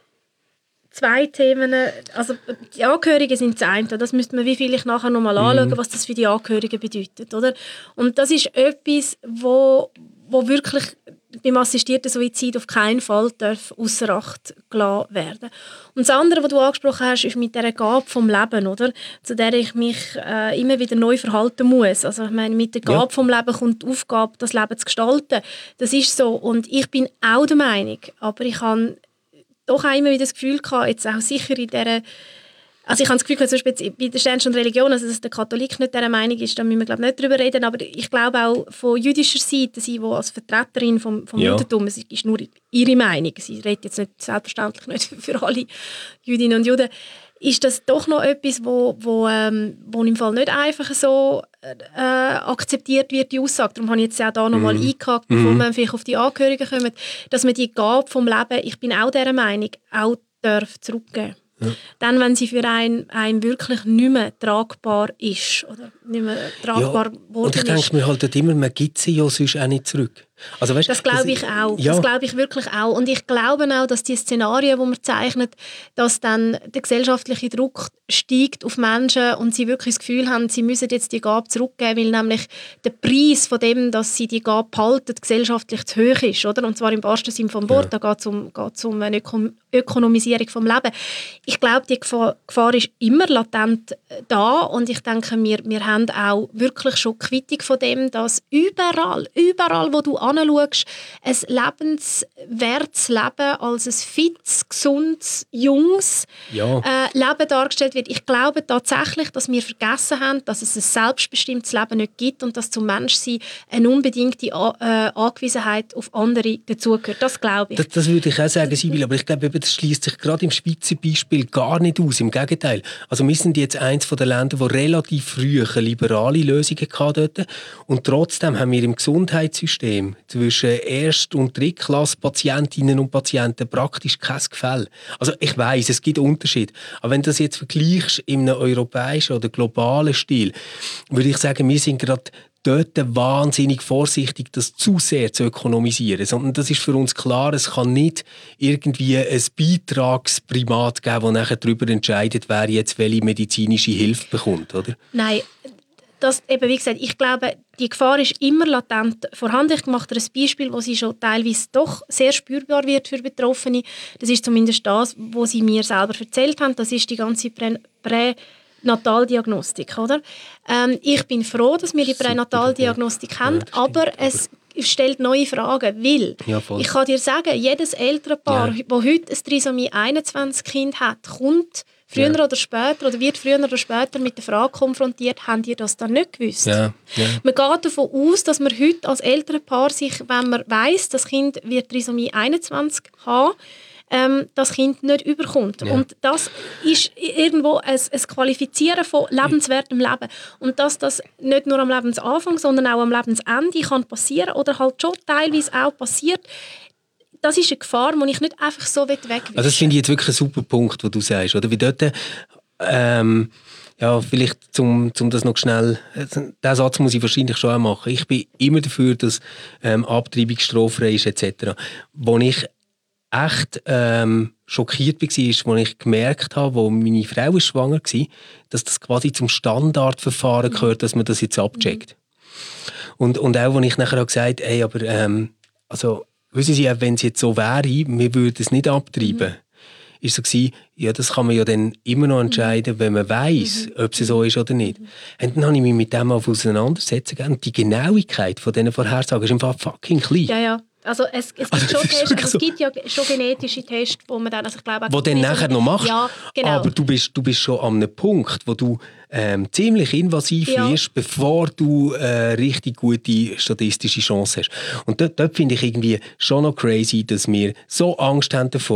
S3: zwei Themen, also die Angehörigen sind das eine, das müsste man wie vielleicht nachher nochmal anschauen, mhm. was das für die Angehörigen bedeutet, oder? Und das ist etwas, wo, wo wirklich beim assistierten Suizid auf keinen Fall darf ausser Acht gelassen werden. Und das andere, was du angesprochen hast, ist mit dieser Gabe vom Leben, oder? Zu der ich mich äh, immer wieder neu verhalten muss. Also ich meine, mit der Gabe ja. vom Leben kommt die Aufgabe, das Leben zu gestalten. Das ist so. Und ich bin auch der Meinung, aber ich habe doch auch immer wieder das Gefühl gehabt, jetzt auch sicher in dieser, also ich habe das Gefühl, zum Beispiel bei der Sternstunde Religion, also dass der Katholik nicht dieser Meinung ist, da müssen wir glaube ich nicht drüber reden, aber ich glaube auch von jüdischer Seite, sie, die als Vertreterin vom, vom ja. Judentum, es ist nur ihre Meinung, sie redet jetzt nicht, selbstverständlich nicht für alle Jüdinnen und Juden, ist das doch noch etwas, wo, wo, ähm, wo im Fall nicht einfach so äh, akzeptiert wird, die Aussage. Darum habe ich jetzt auch da nochmal mm. eingehakt, bevor mm. wir vielleicht auf die Angehörigen kommen, dass man die Gabe vom Leben, ich bin auch dieser Meinung, auch darf zurückgeben. Ja. Dann, wenn sie für einen, einen wirklich nicht mehr tragbar ist oder nicht mehr tragbar
S2: ja, worden und ich denke mir halt immer, man gibt sie ja sonst auch nicht zurück. Also, weißt,
S3: das glaube ich auch. Ja. Das glaube ich wirklich auch. Und ich glaube auch, dass die Szenarien, die man zeichnet, dass dann der gesellschaftliche Druck steigt auf Menschen und sie wirklich das Gefühl haben, sie müssen jetzt die Gabe zurückgeben, weil nämlich der Preis von dem, dass sie die Gabe behalten, gesellschaftlich zu hoch ist. Oder? Und zwar im wahrsten Sinne vom Wort. Ja. Da geht es um, geht's um eine Öko- Ökonomisierung vom Leben. Ich glaube, die Gefahr, Gefahr ist immer latent da und ich denke, wir, wir haben auch wirklich schon Quittung von dem, dass überall, überall, wo du anschaust, ein lebenswertes Leben als ein fits, gesundes, junges
S2: ja.
S3: äh, Leben dargestellt wird. Ich glaube tatsächlich, dass wir vergessen haben, dass es ein selbstbestimmtes Leben nicht gibt und dass zum Menschsein eine unbedingte äh, Angewiesenheit auf andere dazugehört. Das glaube ich.
S2: Das, das würde ich auch sagen, Sibylle, aber ich glaube, das schließt sich gerade im Spitzenbeispiel gar nicht aus. Im Gegenteil. Also wir sind jetzt eines der Länder, die relativ früh liberale Lösungen hatten und trotzdem haben wir im Gesundheitssystem zwischen Erst- und Drittklasse-Patientinnen und Patienten praktisch kein Gefälle. Also ich weiss, es gibt Unterschiede. Aber wenn du das jetzt vergleichst in einem europäischen oder globalen Stil, würde ich sagen, wir sind gerade dort wahnsinnig vorsichtig, das zu sehr zu ökonomisieren. Sondern das ist für uns klar, es kann nicht irgendwie ein Beitragsprimat geben, das nachher darüber entscheidet, wer jetzt welche medizinische Hilfe bekommt, oder?
S3: Nein. Das, eben, wie gesagt, ich glaube, die Gefahr ist immer latent vorhanden. Ich mache dir ein Beispiel, wo sie schon teilweise doch sehr spürbar wird für Betroffene. Das ist zumindest das, was sie mir selber erzählt haben. Das ist die ganze Prä- Pränataldiagnostik. Oder? Ähm, ich bin froh, dass wir die Pränataldiagnostik haben, ja, aber es stellt neue Fragen, weil ja, ich kann dir sagen, jedes Elternpaar, ja. das heute ein Trisomie einundzwanzig Kind hat, kommt früher ja. oder später oder wird früher oder später mit der Frage konfrontiert, haben ihr das dann nicht gewusst?
S2: Ja. Ja.
S3: Man geht davon aus, dass man heute als Elternpaar sich, wenn man weiss, das Kind wird Trisomie einundzwanzig haben, ähm, das Kind nicht überkommt. Ja. Und das ist irgendwo ein, ein Qualifizieren von lebenswertem Leben. Und dass das nicht nur am Lebensanfang, sondern auch am Lebensende kann passieren oder halt schon teilweise auch passiert, das ist eine Gefahr, die ich nicht einfach so wegwischen will.
S2: Also das finde ich jetzt wirklich ein super Punkt, was du sagst. Oder? Wie dort, ähm, ja, vielleicht zum, zum das noch schnell, diesen Satz muss ich wahrscheinlich schon auch machen. Ich bin immer dafür, dass ähm, Abtreibung straffrei ist et cetera. Wo ich echt ähm, schockiert war, als ich gemerkt habe, wo meine Frau ist schwanger war, dass das quasi zum Standardverfahren mhm. gehört, dass man das jetzt abcheckt. Mhm. Und, und auch, als ich nachher gesagt habe, hey, aber ähm, also, wissen Sie, wenn es jetzt so wäre, wir würden es nicht abtreiben, mhm. ist so gewesen, ja, das kann man ja dann immer noch entscheiden, wenn man weiss, mhm. ob es so ist oder nicht. Mhm. Und dann habe ich mich mit dem auseinandersetzen und die Genauigkeit von diesen Vorhersagen ist einfach fucking klein.
S3: Ja, ja. Also es, es, gibt, also, schon Tests, also es gibt ja schon genetische Tests, wo man dann, also ich glaube,
S2: wo dann nachher noch machst.
S3: Ja, genau.
S2: Aber du bist, du bist schon an einem Punkt, wo du ähm, ziemlich invasiv ja. wirst, bevor du äh, richtig gute statistische Chancen hast. Und dort, dort finde ich irgendwie schon noch crazy, dass wir so Angst haben davon,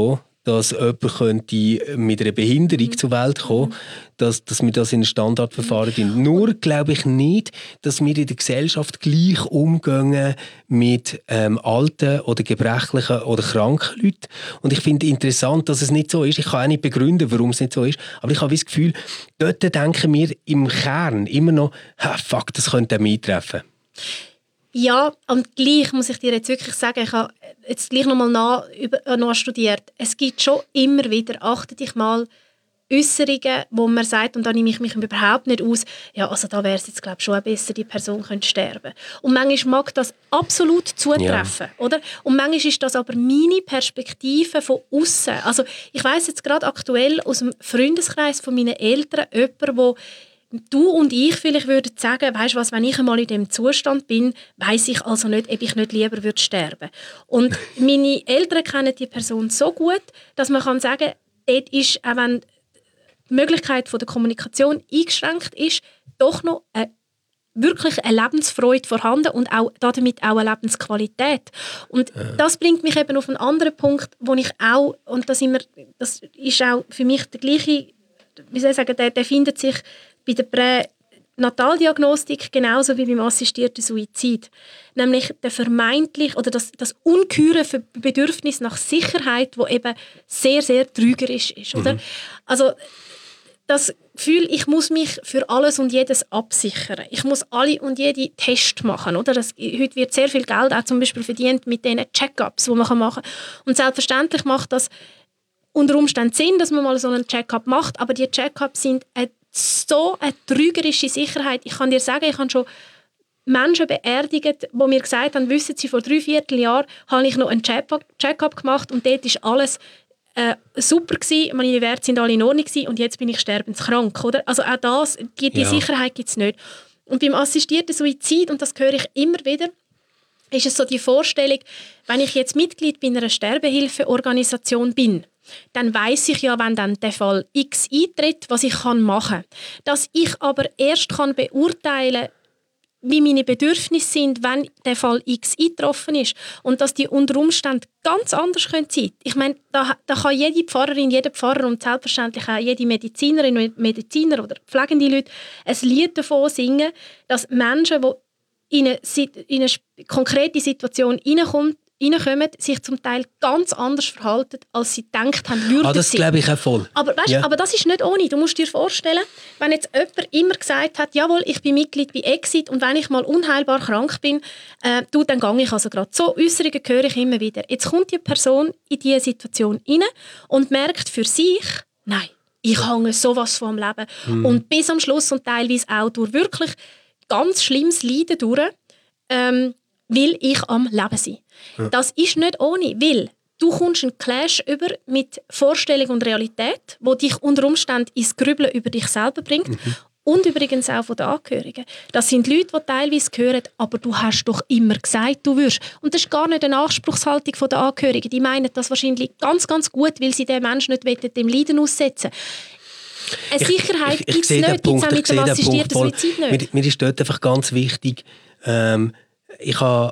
S2: dass jemand könnte mit einer Behinderung
S3: mhm.
S2: zur Welt kommen, dass, dass wir das in ein Standardverfahren tun. Mhm. Nur glaube ich nicht, dass wir in der Gesellschaft gleich umgehen mit ähm, alten oder gebrechlichen oder kranken Leuten. Und ich finde interessant, dass es nicht so ist. Ich kann auch nicht begründen, warum es nicht so ist. Aber ich habe das Gefühl, dort denken wir im Kern immer noch, fuck, das könnte mich treffen.
S3: Ja, und gleich muss ich dir jetzt wirklich sagen, ich habe jetzt gleich nochmal nach, über, nachstudiert. Es gibt schon immer wieder, achte dich mal, Äußerungen, wo man sagt, und da nehme ich mich überhaupt nicht aus, ja, also da wäre es jetzt, glaube ich, schon besser, die Person könnte sterben. Und manchmal mag das absolut zutreffen, ja. oder? Und manchmal ist das aber meine Perspektive von außen. Also ich weiss jetzt gerade aktuell aus dem Freundeskreis von meinen Eltern, jemand, wo du und ich vielleicht würden sagen, weißt du was, wenn ich einmal in dem Zustand bin, weiss ich also nicht, ob ich nicht lieber würde sterben. Und meine Eltern kennen die Person so gut, dass man kann sagen, dort ist, auch wenn die Möglichkeit von der Kommunikation eingeschränkt ist, doch noch eine, wirklich eine Lebensfreude vorhanden und auch, damit auch eine Lebensqualität. Und ja. das bringt mich eben auf einen anderen Punkt, wo ich auch, und das, immer, das ist auch für mich der gleiche, wie soll ich sagen, der, der findet sich bei der Pränataldiagnostik genauso wie beim assistierten Suizid. Nämlich der vermeintlich oder das, das ungeheure Bedürfnis nach Sicherheit, das eben sehr, sehr trügerisch ist. Oder? Mhm. Also das Gefühl, ich muss mich für alles und jedes absichern. Ich muss alle und jede Tests machen. Oder? Das, heute wird sehr viel Geld auch zum Beispiel verdient mit diesen Check-ups, die man machen kann. Und selbstverständlich macht das unter Umständen Sinn, dass man mal so einen Check-up macht, aber die Check-ups sind eine, so eine trügerische Sicherheit. Ich kann dir sagen, ich habe schon Menschen beerdigt, die mir gesagt haben, wissen Sie, vor drei Vierteljahren habe ich noch einen Check-up gemacht und dort ist alles Äh, super gewesen, meine Werte sind alle in Ordnung gewesen, und jetzt bin ich sterbenskrank, oder? Also auch das, die, die ja. Sicherheit gibt es nicht. Und beim assistierten Suizid, und das höre ich immer wieder, ist es so die Vorstellung, wenn ich jetzt Mitglied bei einer Sterbehilfeorganisation bin, dann weiss ich ja, wenn dann der Fall X eintritt, was ich machen kann. Dass ich aber erst kann beurteilen kann, wie meine Bedürfnisse sind, wenn der Fall X eingetroffen ist. Und dass die unter Umständen ganz anders sein können. Ich meine, da, da kann jede Pfarrerin, jeder Pfarrer und selbstverständlich auch jede Medizinerin und Mediziner oder pflegende Leute ein Lied davon singen, dass Menschen, die in eine, in eine konkrete Situation hineinkommen, reinkommen, sich zum Teil ganz anders verhalten, als sie gedacht haben, würden
S2: ah, das
S3: sie.
S2: glaube ich auch voll.
S3: Aber, weißt, ja. aber das ist nicht ohne. Du musst dir vorstellen, wenn jetzt jemand immer gesagt hat, jawohl, ich bin Mitglied bei Exit und wenn ich mal unheilbar krank bin, äh, du, dann gehe ich also gerade. So Äußerungen höre ich immer wieder. Jetzt kommt die Person in diese Situation rein und merkt für sich, nein, ich hänge sowas vom Leben. Mhm. Und bis am Schluss und teilweise auch durch wirklich ganz schlimmes Leiden durch, ähm, will ich am Leben sein. Ja. Das ist nicht ohne, weil du kommst einen Clash über mit Vorstellung und Realität, wo dich unter Umständen ins Grübeln über dich selber bringt. Mhm. Und übrigens auch von den Angehörigen. Das sind Leute, die teilweise hören, aber du hast doch immer gesagt, du wirst. Und das ist gar nicht eine Anspruchshaltung der Angehörigen. Die meinen das wahrscheinlich ganz, ganz gut, weil sie den Menschen nicht dem Leiden aussetzen wollen. Eine Sicherheit gibt es nicht, gibt es auch mit dem assistierten Suizid nicht.
S2: Mir, mir ist dort einfach ganz wichtig, ähm, ich habe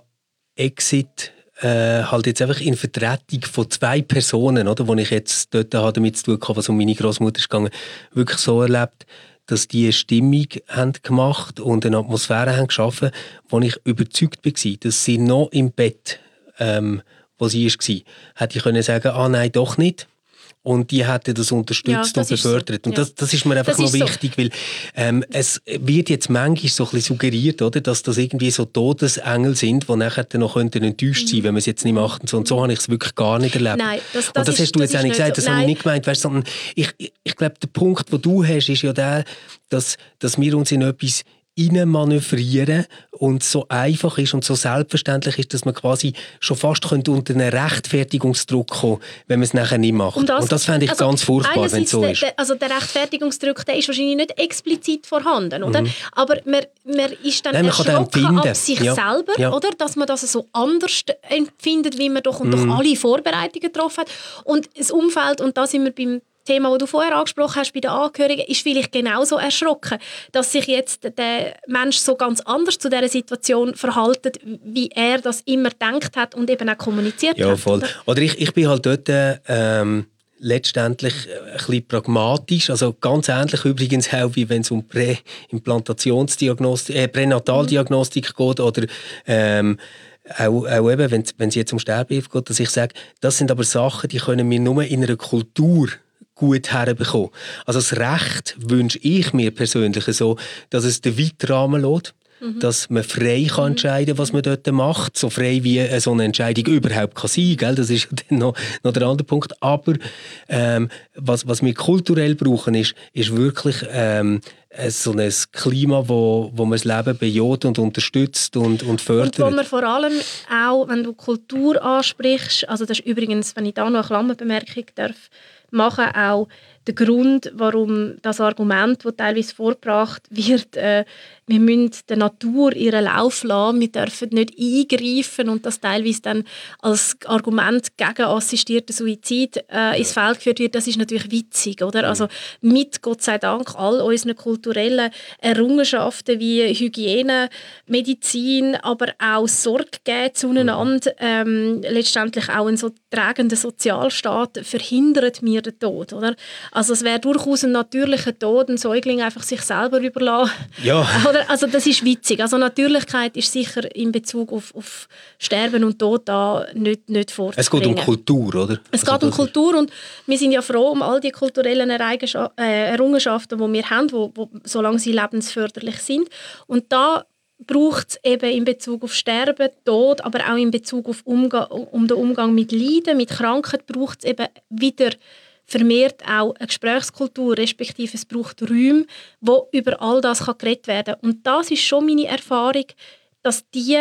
S2: Exit äh, halt jetzt einfach in Vertretung von zwei Personen, oder, wo ich jetzt dort habe, damit zu tun habe, was um meine Großmutter ist gegangen, wirklich so erlebt, dass die eine Stimmung haben gemacht und eine Atmosphäre haben geschaffen, wo ich überzeugt war, dass sie noch im Bett, ähm, wo sie war, hätte ich können sagen, ah nein, doch nicht. Und die hätten das unterstützt ja, das und befördert. So. Und das, das ist mir einfach das noch wichtig, so. weil ähm, es wird jetzt manchmal so ein bisschen suggeriert, oder, dass das irgendwie so Todesengel sind, die nachher dann noch enttäuscht sein könnten, wenn man es jetzt nicht macht. Und so, und so habe ich es wirklich gar nicht erlebt.
S3: Nein, das, das
S2: und das
S3: ist,
S2: hast du
S3: das
S2: jetzt auch nicht gesagt,
S3: so.
S2: das Nein. habe ich nicht gemeint. Weißt, sondern ich, ich, ich glaube, der Punkt, den du hast, ist ja der, dass, dass wir uns in etwas manövrieren und so einfach ist und so selbstverständlich ist, dass man quasi schon fast könnte unter einen Rechtfertigungsdruck kommen, wenn man es nachher nicht macht. Und das, und das fände ich also ganz furchtbar, wenn es so ist.
S3: Der, also der Rechtfertigungsdruck, der ist wahrscheinlich nicht explizit vorhanden, oder? Mhm. Aber man, man ist dann Nein, man erschrocken ab sich ja. selber, ja. oder? Dass man das so anders empfindet, wie man doch und mhm. doch alle Vorbereitungen getroffen hat. Und das Umfeld, und da sind wir beim Thema, das du vorher angesprochen hast, bei den Angehörigen, ist vielleicht genauso erschrocken, dass sich jetzt der Mensch so ganz anders zu dieser Situation verhält, wie er das immer gedacht hat und eben auch kommuniziert
S2: ja,
S3: hat.
S2: Voll. Oder, oder ich, ich bin halt dort ähm, letztendlich ein bisschen pragmatisch, also ganz ähnlich übrigens auch, wie wenn es um Präimplantationsdiagnostik, äh, Pränataldiagnostik mhm. geht oder ähm, auch, auch eben, wenn es jetzt um Sterbehilfe geht, dass ich sage, das sind aber Sachen, die können wir nur in einer Kultur gut herbekommen. Also das Recht wünsche ich mir persönlich so, dass es den weiten Rahmen lässt, mhm. dass man frei kann entscheiden kann, was man dort macht, so frei wie so eine Entscheidung überhaupt kann sein kann. Das ist dann noch, noch der andere Punkt. Aber ähm, was, was wir kulturell brauchen, ist, ist wirklich ähm, so ein Klima, wo, wo man das Leben bejaht und unterstützt und, und fördert.
S3: Und wo man vor allem auch, wenn du Kultur ansprichst, also das ist übrigens, wenn ich da noch eine Klammerbemerkung darf machen, auch der Grund, warum das Argument, das teilweise vorgebracht wird, äh, wir müssen der Natur ihren Lauf lassen, wir dürfen nicht eingreifen und das teilweise dann als Argument gegen assistierten Suizid äh, ins Feld geführt wird, das ist natürlich witzig, oder? Also mit, Gott sei Dank, all unseren kulturellen Errungenschaften wie Hygiene, Medizin, aber auch Sorge geben zueinander, ähm, letztendlich auch ein so tragender Sozialstaat verhindert mir den Tod, oder? Also es wäre durchaus ein natürlicher Tod, ein Säugling einfach sich selber überlassen.
S2: Ja.
S3: Oder, also das ist witzig. Also Natürlichkeit ist sicher in Bezug auf, auf Sterben und Tod da nicht, nicht vorzubringen.
S2: Es geht um Kultur, oder?
S3: Es
S2: also
S3: geht um Kultur und wir sind ja froh um all die kulturellen Errungenschaften, die wir haben, wo, wo, solange sie lebensförderlich sind. Und da braucht es eben in Bezug auf Sterben, Tod, aber auch in Bezug auf Umgang, um den Umgang mit Leiden, mit Krankheit, braucht es eben wieder vermehrt auch eine Gesprächskultur, respektive es braucht Räume, wo über all das kann geredet werden kann. Und das ist schon meine Erfahrung, dass die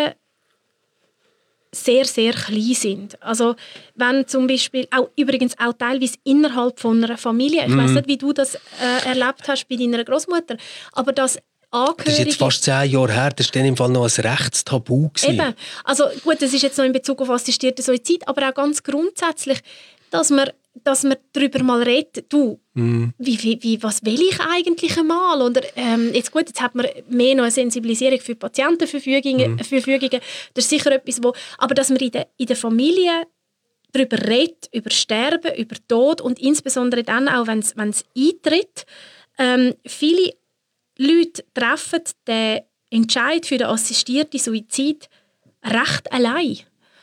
S3: sehr, sehr klein sind. Also wenn zum Beispiel, auch, übrigens auch teilweise innerhalb von einer Familie, ich mm. weiss nicht, wie du das äh, erlebt hast bei deiner Großmutter, aber das Angehörige...
S2: Das ist jetzt fast zehn Jahre her, das war dann im Fall noch ein Rechtstabu.
S3: Eben, also gut, das ist jetzt noch in Bezug auf assistierten Suizid, aber auch ganz grundsätzlich, dass man dass man darüber mal redet, du, mm. wie, wie, wie, was will ich eigentlich einmal? Oder, ähm, jetzt gut, jetzt hat man mehr noch eine Sensibilisierung für Patientenverfügungen. Mm. Verfügungen. Das ist sicher etwas, wo, aber dass man in der, in der Familie darüber redet, über Sterben, über Tod und insbesondere dann auch, wenn es eintritt. Ähm, viele Leute treffen den Entscheid für den assistierten Suizid recht allein.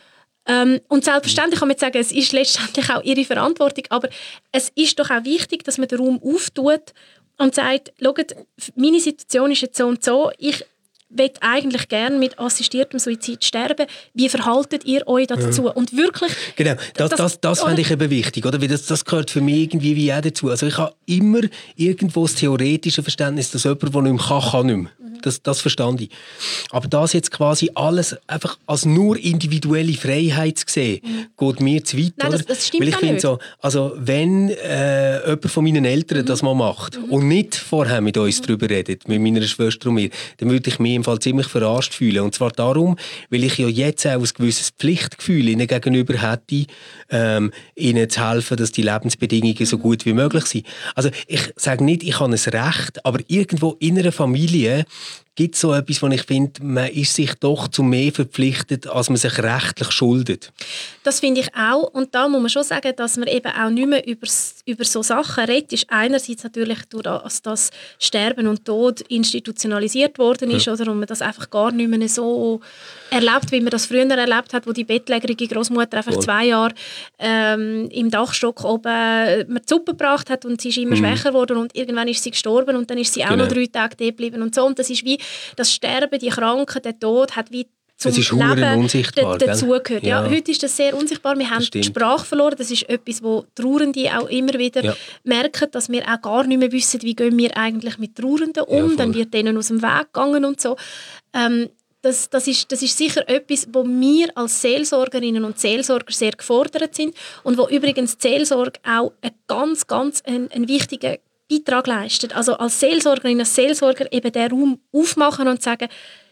S3: Ähm, und selbstverständlich kann man jetzt sagen, es ist letztendlich auch ihre Verantwortung, aber es ist doch auch wichtig, dass man den Raum auftut und sagt, schaut, meine Situation ist jetzt so und so, ich will eigentlich gerne mit assistiertem Suizid sterben. Wie verhaltet ihr euch dazu? Ja. Und wirklich...
S2: Genau, das, das, das, das fände ich eben wichtig, oder? Weil das, das gehört für mich irgendwie wie auch dazu. Also ich habe immer irgendwo das theoretische Verständnis, dass jemand, der nicht mehr kann, kann nicht mehr. Das, das verstand ich. Aber das jetzt quasi alles einfach als nur individuelle Freiheit zu sehen, mhm. geht mir zu weit.
S3: Nein, das, das stimmt.
S2: Weil ich finde so, also wenn äh, jemand von meinen Eltern mhm. das mal macht mhm. und nicht vorher mit uns mhm. darüber redet, mit meiner Schwester und mir, dann würde ich mich im Fall ziemlich verarscht fühlen. Und zwar darum, weil ich ja jetzt auch ein gewisses Pflichtgefühl ihnen gegenüber hätte, ähm, ihnen zu helfen, dass die Lebensbedingungen so gut wie möglich sind. Also ich sage nicht, ich habe ein Recht, aber irgendwo in einer Familie gibt es so etwas, wo ich finde, man ist sich doch zu mehr verpflichtet, als man sich rechtlich schuldet.
S3: Das finde ich auch. Und da muss man schon sagen, dass man eben auch nicht mehr über, über so Sachen redet. Ist einerseits natürlich durch das, dass Sterben und Tod institutionalisiert worden ist, ja. oder und man das einfach gar nicht mehr so erlebt, wie man das früher erlebt hat, wo die bettlägerige Großmutter einfach Voll. zwei Jahre ähm, im Dachstock oben äh, die Suppe gebracht hat und sie ist immer mhm. schwächer geworden und irgendwann ist sie gestorben und dann ist sie auch genau. noch drei Tage dort geblieben und so. Und das ist wie das Sterben, die Krankheit, der Tod hat wie zum Leben
S2: unsichtbar,
S3: d- dazugehört. Ja.
S2: Ja.
S3: Heute ist das sehr unsichtbar. Wir haben die Sprache verloren. Das ist etwas, wo Trauernde auch immer wieder ja. merken, dass wir auch gar nicht mehr wissen, wie gehen wir eigentlich mit Trauernden um. Ja, dann wird denen aus dem Weg gegangen und so. Ähm, das, das, ist, das ist sicher etwas, wo wir als Seelsorgerinnen und Seelsorger sehr gefordert sind und wo übrigens die Seelsorge auch ein ganz, ganz ein, ein wichtiger Beitrag leistet. Also als Seelsorgerin, als Seelsorger eben den Raum aufmachen und sagen,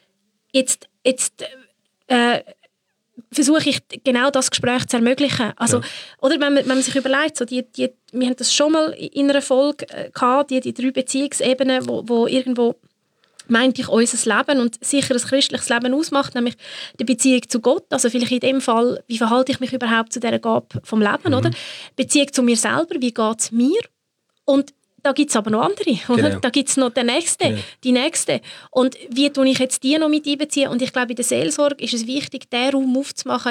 S3: jetzt, jetzt äh, versuche ich genau das Gespräch zu ermöglichen. Also, ja. Oder wenn man, wenn man sich überlegt, so die, die, wir haben das schon mal in einer Folge äh, gehabt, die, die drei Beziehungsebenen, wo, wo irgendwo meinte ich unser Leben und sicher ein christliches Leben ausmacht, nämlich die Beziehung zu Gott, also vielleicht in dem Fall, wie verhalte ich mich überhaupt zu dieser Gabe vom Leben, mhm. oder? Beziehung zu mir selber, wie geht es mir? Und da gibt es aber noch andere, oder? Genau. Da gibt es noch den Nächsten, genau. die Nächste. Und wie tue ich jetzt die noch mit einbeziehen? Und ich glaube, in der Seelsorge ist es wichtig, diesen Raum aufzumachen,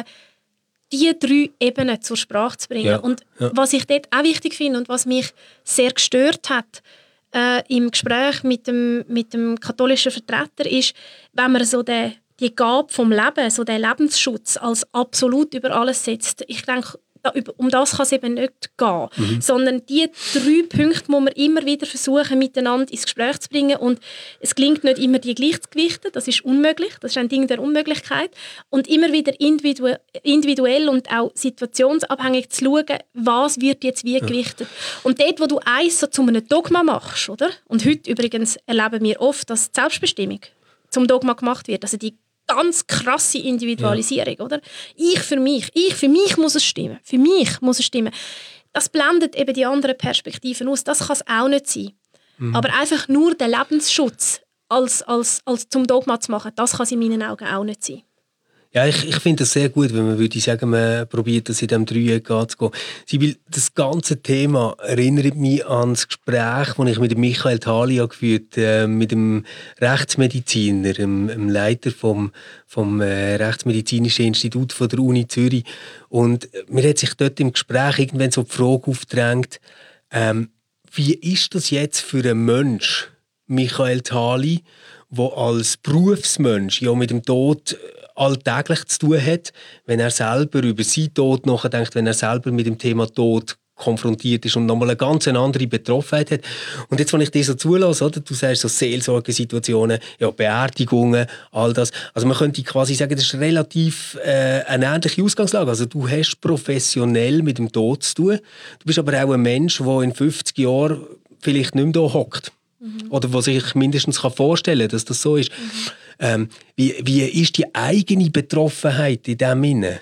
S3: die drei Ebenen zur Sprache zu bringen. Ja. Und ja. was ich dort auch wichtig finde und was mich sehr gestört hat, Äh, im Gespräch mit dem, mit dem katholischen Vertreter ist, wenn man so den, die Gabe vom Leben, so den Lebensschutz als absolut über alles setzt. Ich denke, da, um das kann es eben nicht gehen. Mhm. Sondern die drei Punkte muss man immer wieder versuchen, miteinander ins Gespräch zu bringen. Und es gelingt nicht immer, die gleich zu gewichten. Das ist unmöglich. Das ist ein Ding der Unmöglichkeit. Und immer wieder individu- individuell und auch situationsabhängig zu schauen, was wird jetzt wie gewichtet. Ja. Und dort, wo du eins so zu einem Dogma machst, oder? Und heute übrigens erleben wir oft, dass die Selbstbestimmung zum Dogma gemacht wird. Also die ganz krasse Individualisierung, ja. oder? Ich für mich, ich für mich muss es stimmen, für mich muss es stimmen. Das blendet eben die anderen Perspektiven aus, das kann es auch nicht sein. Mhm. Aber einfach nur den Lebensschutz als, als, als zum Dogma zu machen, das kann es in meinen Augen auch nicht sein.
S2: Ja, ich, ich finde das sehr gut, wenn man würde sagen, man probiert das in diesem Dreieck anzugehen. Sibyl, das ganze Thema erinnert mich an das Gespräch, das ich mit Michael Thali geführt habe, äh, mit dem Rechtsmediziner, dem, dem Leiter vom, vom äh, Rechtsmedizinischen Institut von der Uni Zürich. Und mir hat sich dort im Gespräch irgendwann so die Frage aufgedrängt, ähm, wie ist das jetzt für einen Mensch, Michael Thali, der als Berufsmensch ja mit dem Tod alltäglich zu tun hat, wenn er selber über seinen Tod nachdenkt, wenn er selber mit dem Thema Tod konfrontiert ist und nochmal eine ganz andere Betroffenheit hat. Und jetzt, wenn ich dir so zulasse, oder, du sagst so Seelsorgesituationen, ja, Beerdigungen, all das. Also man könnte quasi sagen, das ist relativ äh, eine ähnliche Ausgangslage. Also du hast professionell mit dem Tod zu tun. Du bist aber auch ein Mensch, der in fünfzig Jahren vielleicht nicht mehr da hockt. Mhm. Oder der sich mindestens vorstellen kann, dass das so ist. Mhm. Ähm, wie, wie ist die eigene Betroffenheit in dem Sinne?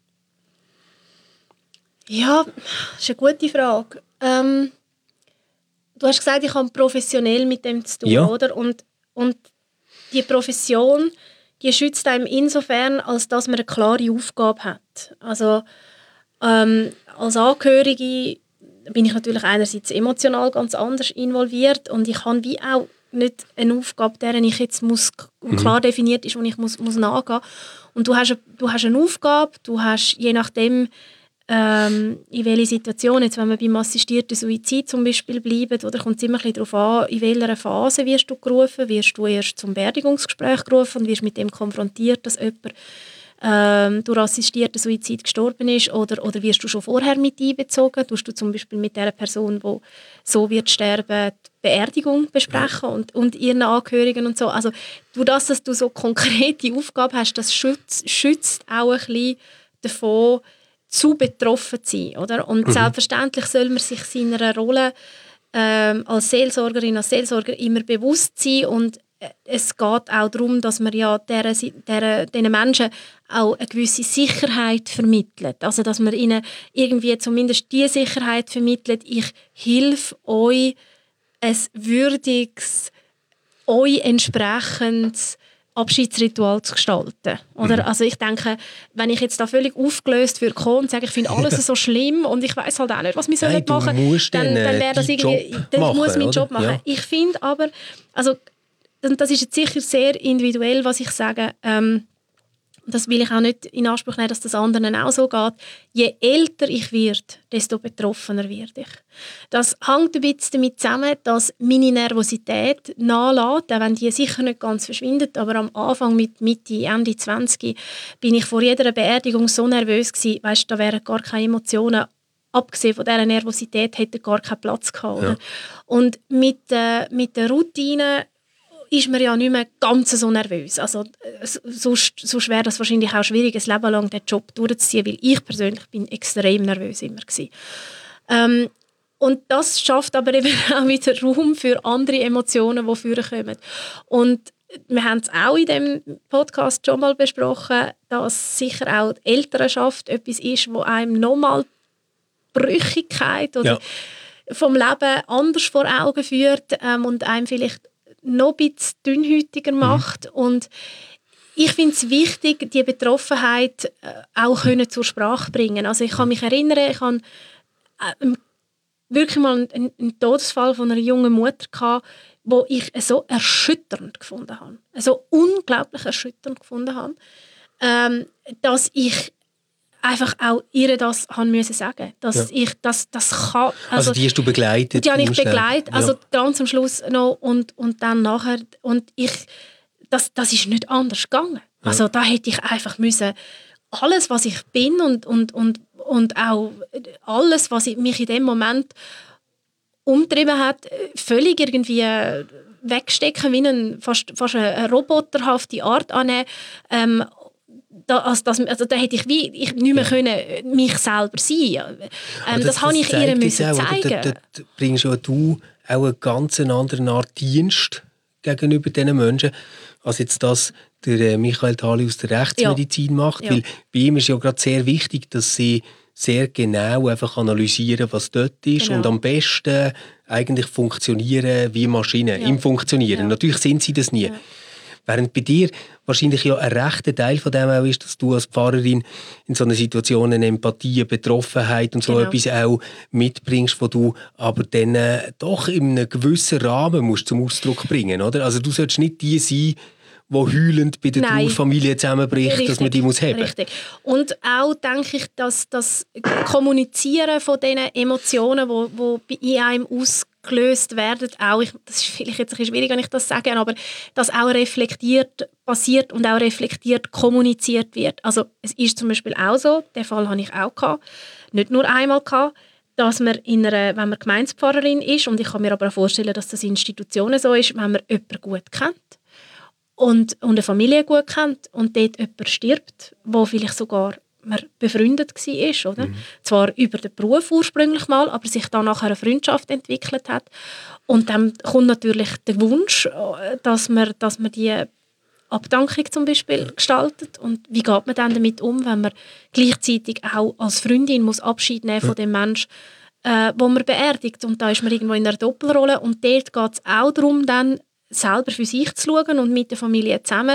S3: Ja, das ist eine gute Frage. Ähm, du hast gesagt, ich habe professionell mit dem zu tun, ja. oder? Und, und die Profession, die schützt einem insofern, als dass man eine klare Aufgabe hat. Also ähm, als Angehörige bin ich natürlich einerseits emotional ganz anders involviert und ich habe wie auch nicht eine Aufgabe, deren ich jetzt muss, klar definiert ist, und ich muss, muss nachgehen. Und du hast, du hast eine Aufgabe, du hast je nachdem, ähm, in welcher Situation, jetzt wenn wir beim assistierten Suizid zum Beispiel bleiben, oder kommt es immer ein bisschen darauf an, in welcher Phase wirst du gerufen, wirst du erst zum Beerdigungsgespräch gerufen und wirst mit dem konfrontiert, dass jemand ähm, durch assistierten Suizid gestorben ist, oder, oder wirst du schon vorher mit einbezogen, tust du zum Beispiel mit der Person, die so wird sterben, die Beerdigung besprechen und, und ihren Angehörigen und so. Also durch das, dass du so konkrete Aufgaben hast, das schützt, schützt auch ein bisschen davon, zu betroffen zu sein, oder? Und mhm. selbstverständlich soll man sich seiner Rolle ähm, als Seelsorgerin, als Seelsorger immer bewusst sein, und es geht auch darum, dass man ja diesen Menschen auch eine gewisse Sicherheit vermittelt. Also dass man ihnen irgendwie zumindest die Sicherheit vermittelt, ich helfe euch, ein würdiges, euch entsprechendes Abschiedsritual zu gestalten. Oder? Mhm. Also ich denke, wenn ich jetzt da völlig aufgelöst würde kommen und sage, ich finde alles so schlimm und ich weiß halt auch nicht, was wir hey, machen sollen, dann, dann wäre das irgendwie, dann machen, muss meinen Job machen. Ja. Ich finde aber, also das ist jetzt sicher sehr individuell, was ich sage, ähm, das will ich auch nicht in Anspruch nehmen, dass das anderen auch so geht. Je älter ich werde, desto betroffener werde ich. Das hängt ein bisschen damit zusammen, dass meine Nervosität nachlässt, auch wenn die sicher nicht ganz verschwindet, aber am Anfang mit Mitte, Ende zwanzig bin ich vor jeder Beerdigung so nervös gewesen, weißt, da wären gar keine Emotionen. Abgesehen von dieser Nervosität hätte gar keinen Platz gehabt. Ja. Und mit, äh, mit der Routine ist man ja nicht mehr ganz so nervös. Also, sonst, sonst wäre das wahrscheinlich auch schwierig, ein Leben lang diesen Job durchzuziehen, weil ich persönlich bin extrem nervös immer gewesen. Ähm, und das schafft aber eben auch wieder Raum für andere Emotionen, die vorkommen. Und wir haben es auch in diesem Podcast schon mal besprochen, dass sicher auch die Elternschaft etwas ist, wo einem nochmal Brüchigkeit oder ja. vom Leben anders vor Augen führt ähm, und einem vielleicht noch ein bisschen dünnhäutiger macht. Mhm. Und ich finde es wichtig, die Betroffenheit auch können zur Sprache bringen. Also ich kann mich erinnern, ich habe äh, wirklich mal einen, einen Todesfall von einer jungen Mutter gehabt, wo ich so erschütternd gefunden habe, so unglaublich erschütternd gefunden habe, ähm, dass ich einfach auch ihr das haben müssen sagen, dass ja. ich das, das kann.
S2: Also, also die hast du begleitet?
S3: Die habe ich begleitet, also ja. ganz am Schluss noch und, und dann nachher. Und ich, das, das ist nicht anders gegangen. Ja. Also da hätte ich einfach müssen, alles, was ich bin und, und, und, und auch alles, was mich in dem Moment umtrieben hat, völlig irgendwie wegstecken, wie eine, fast, fast eine roboterhafte Art annehmen. Ähm, da, also das, also da hätte ich, wie, ich nicht mehr ja. können, mich selber sein. Ähm, das, das habe ich ihr müssen auch, zeigen.
S2: Da, da, da bringst ja du auch einen ganz anderen Art Dienst gegenüber diesen Menschen, als jetzt das der Michael Thali aus der Rechtsmedizin ja. macht. Ja. Weil bei ihm ist ja gerade sehr wichtig, dass sie sehr genau einfach analysieren, was dort ist genau. und am besten eigentlich funktionieren wie Maschinen, ja. im Funktionieren. Ja. Natürlich sind sie das nie. Ja. Während bei dir wahrscheinlich ja ein rechter Teil von dem auch ist, dass du als Pfarrerin in so einer Situation eine Empathie, eine Betroffenheit und so genau. etwas auch mitbringst, wo du aber dann äh, doch in einem gewissen Rahmen musst zum Ausdruck bringen, oder? Also du solltest nicht die sein, die heulend bei der Trauerfamilie zusammenbricht, richtig, dass man die muss heben.
S3: Richtig. Und auch denke ich, dass das Kommunizieren von diesen Emotionen, die wo, wo in einem ausgelöst werden, auch, ich, das ist vielleicht jetzt ein bisschen schwierig, wenn ich das sage, aber dass auch reflektiert passiert und auch reflektiert kommuniziert wird. Also es ist zum Beispiel auch so, den Fall hatte ich auch gehabt, nicht nur einmal gehabt, dass man in einer, wenn man Gemeindepfarrerin ist, und ich kann mir aber auch vorstellen, dass das in Institutionen so ist, wenn man jemanden gut kennt, Und, und eine Familie gut kennt und dort jemand stirbt, wo vielleicht sogar man befreundet war. Oder? Mhm. Zwar über den Beruf ursprünglich mal, aber sich dann nachher eine Freundschaft entwickelt hat. Und dann kommt natürlich der Wunsch, dass man, dass man die Abdankung zum Beispiel gestaltet. Und wie geht man dann damit um, wenn man gleichzeitig auch als Freundin muss Abschied nehmen von dem Menschen, äh, wo man beerdigt. Und da ist man irgendwo in einer Doppelrolle. Und dort geht es auch darum, dann selber für sich zu schauen und mit der Familie zusammen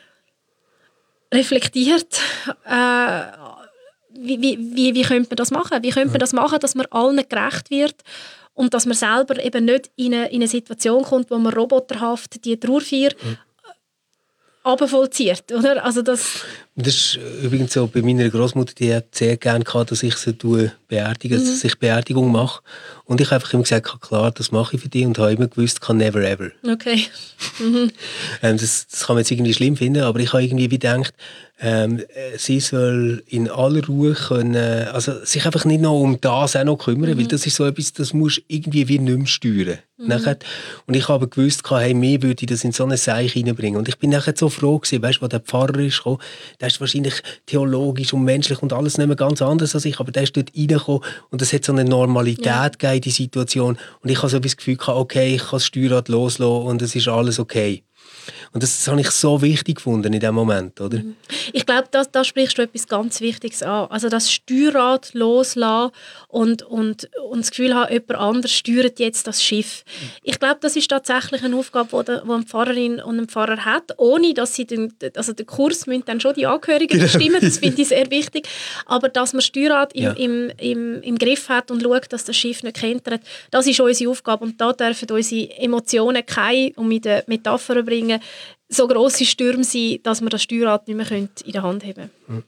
S3: reflektiert, äh, wie, wie, wie, wie könnte man das machen? Wie könnte man das machen, dass man allen gerecht wird und dass man selber eben nicht in eine, in eine Situation kommt, wo man roboterhaft die Trauerfeier mhm. abvollzieht, oder? Also das
S2: das ist übrigens so bei meiner Großmutter, die hat sehr gerne gehabt, dass ich sie beerdige, mhm. dass ich Beerdigung mache. Und ich habe einfach immer gesagt, klar, das mache ich für dich, und habe immer gewusst, kann never ever.
S3: Okay. Mhm.
S2: ähm, das, das kann man jetzt irgendwie schlimm finden, aber ich habe irgendwie gedacht, ähm, sie soll in aller Ruhe können, also sich einfach nicht noch um das auch noch kümmern, mhm. weil das ist so etwas, das musst du irgendwie wie nicht mehr steuern. Mhm. Nachher, und ich habe gewusst, hey, mir würde ich das in so eine Seich reinbringen. Und ich bin nachher so froh gewesen, weißt, wo der Pfarrer ist gekommen, der ist wahrscheinlich theologisch und menschlich und alles nicht mehr ganz anders als ich, aber der ist dort reingekommen und es hat so eine Normalität ja. gegeben in die Situation, und ich habe so das Gefühl gehabt, okay, ich kann das Steuerrad loslassen und es ist alles okay. Und das, das habe ich so wichtig gefunden in diesem Moment, oder?
S3: Ich glaube, da, da sprichst du etwas ganz Wichtiges an. Also das Steuerrad loslassen und, und, und das Gefühl haben, jemand anderes steuert jetzt das Schiff. Ich glaube, das ist tatsächlich eine Aufgabe, die eine Pfarrerin und ein Pfarrer hat, ohne dass sie den, also den Kurs müssen dann schon die Angehörigen bestimmen, das finde ich sehr wichtig. Aber dass man das Steuerrad im, ja. im, im, im Griff hat und schaut, dass das Schiff nicht kentert, das ist unsere Aufgabe. Und da dürfen unsere Emotionen keine, um mit der Metapher bringen, so grosse Stürme sein, dass man das Steuerrad nicht mehr in der Hand haben können.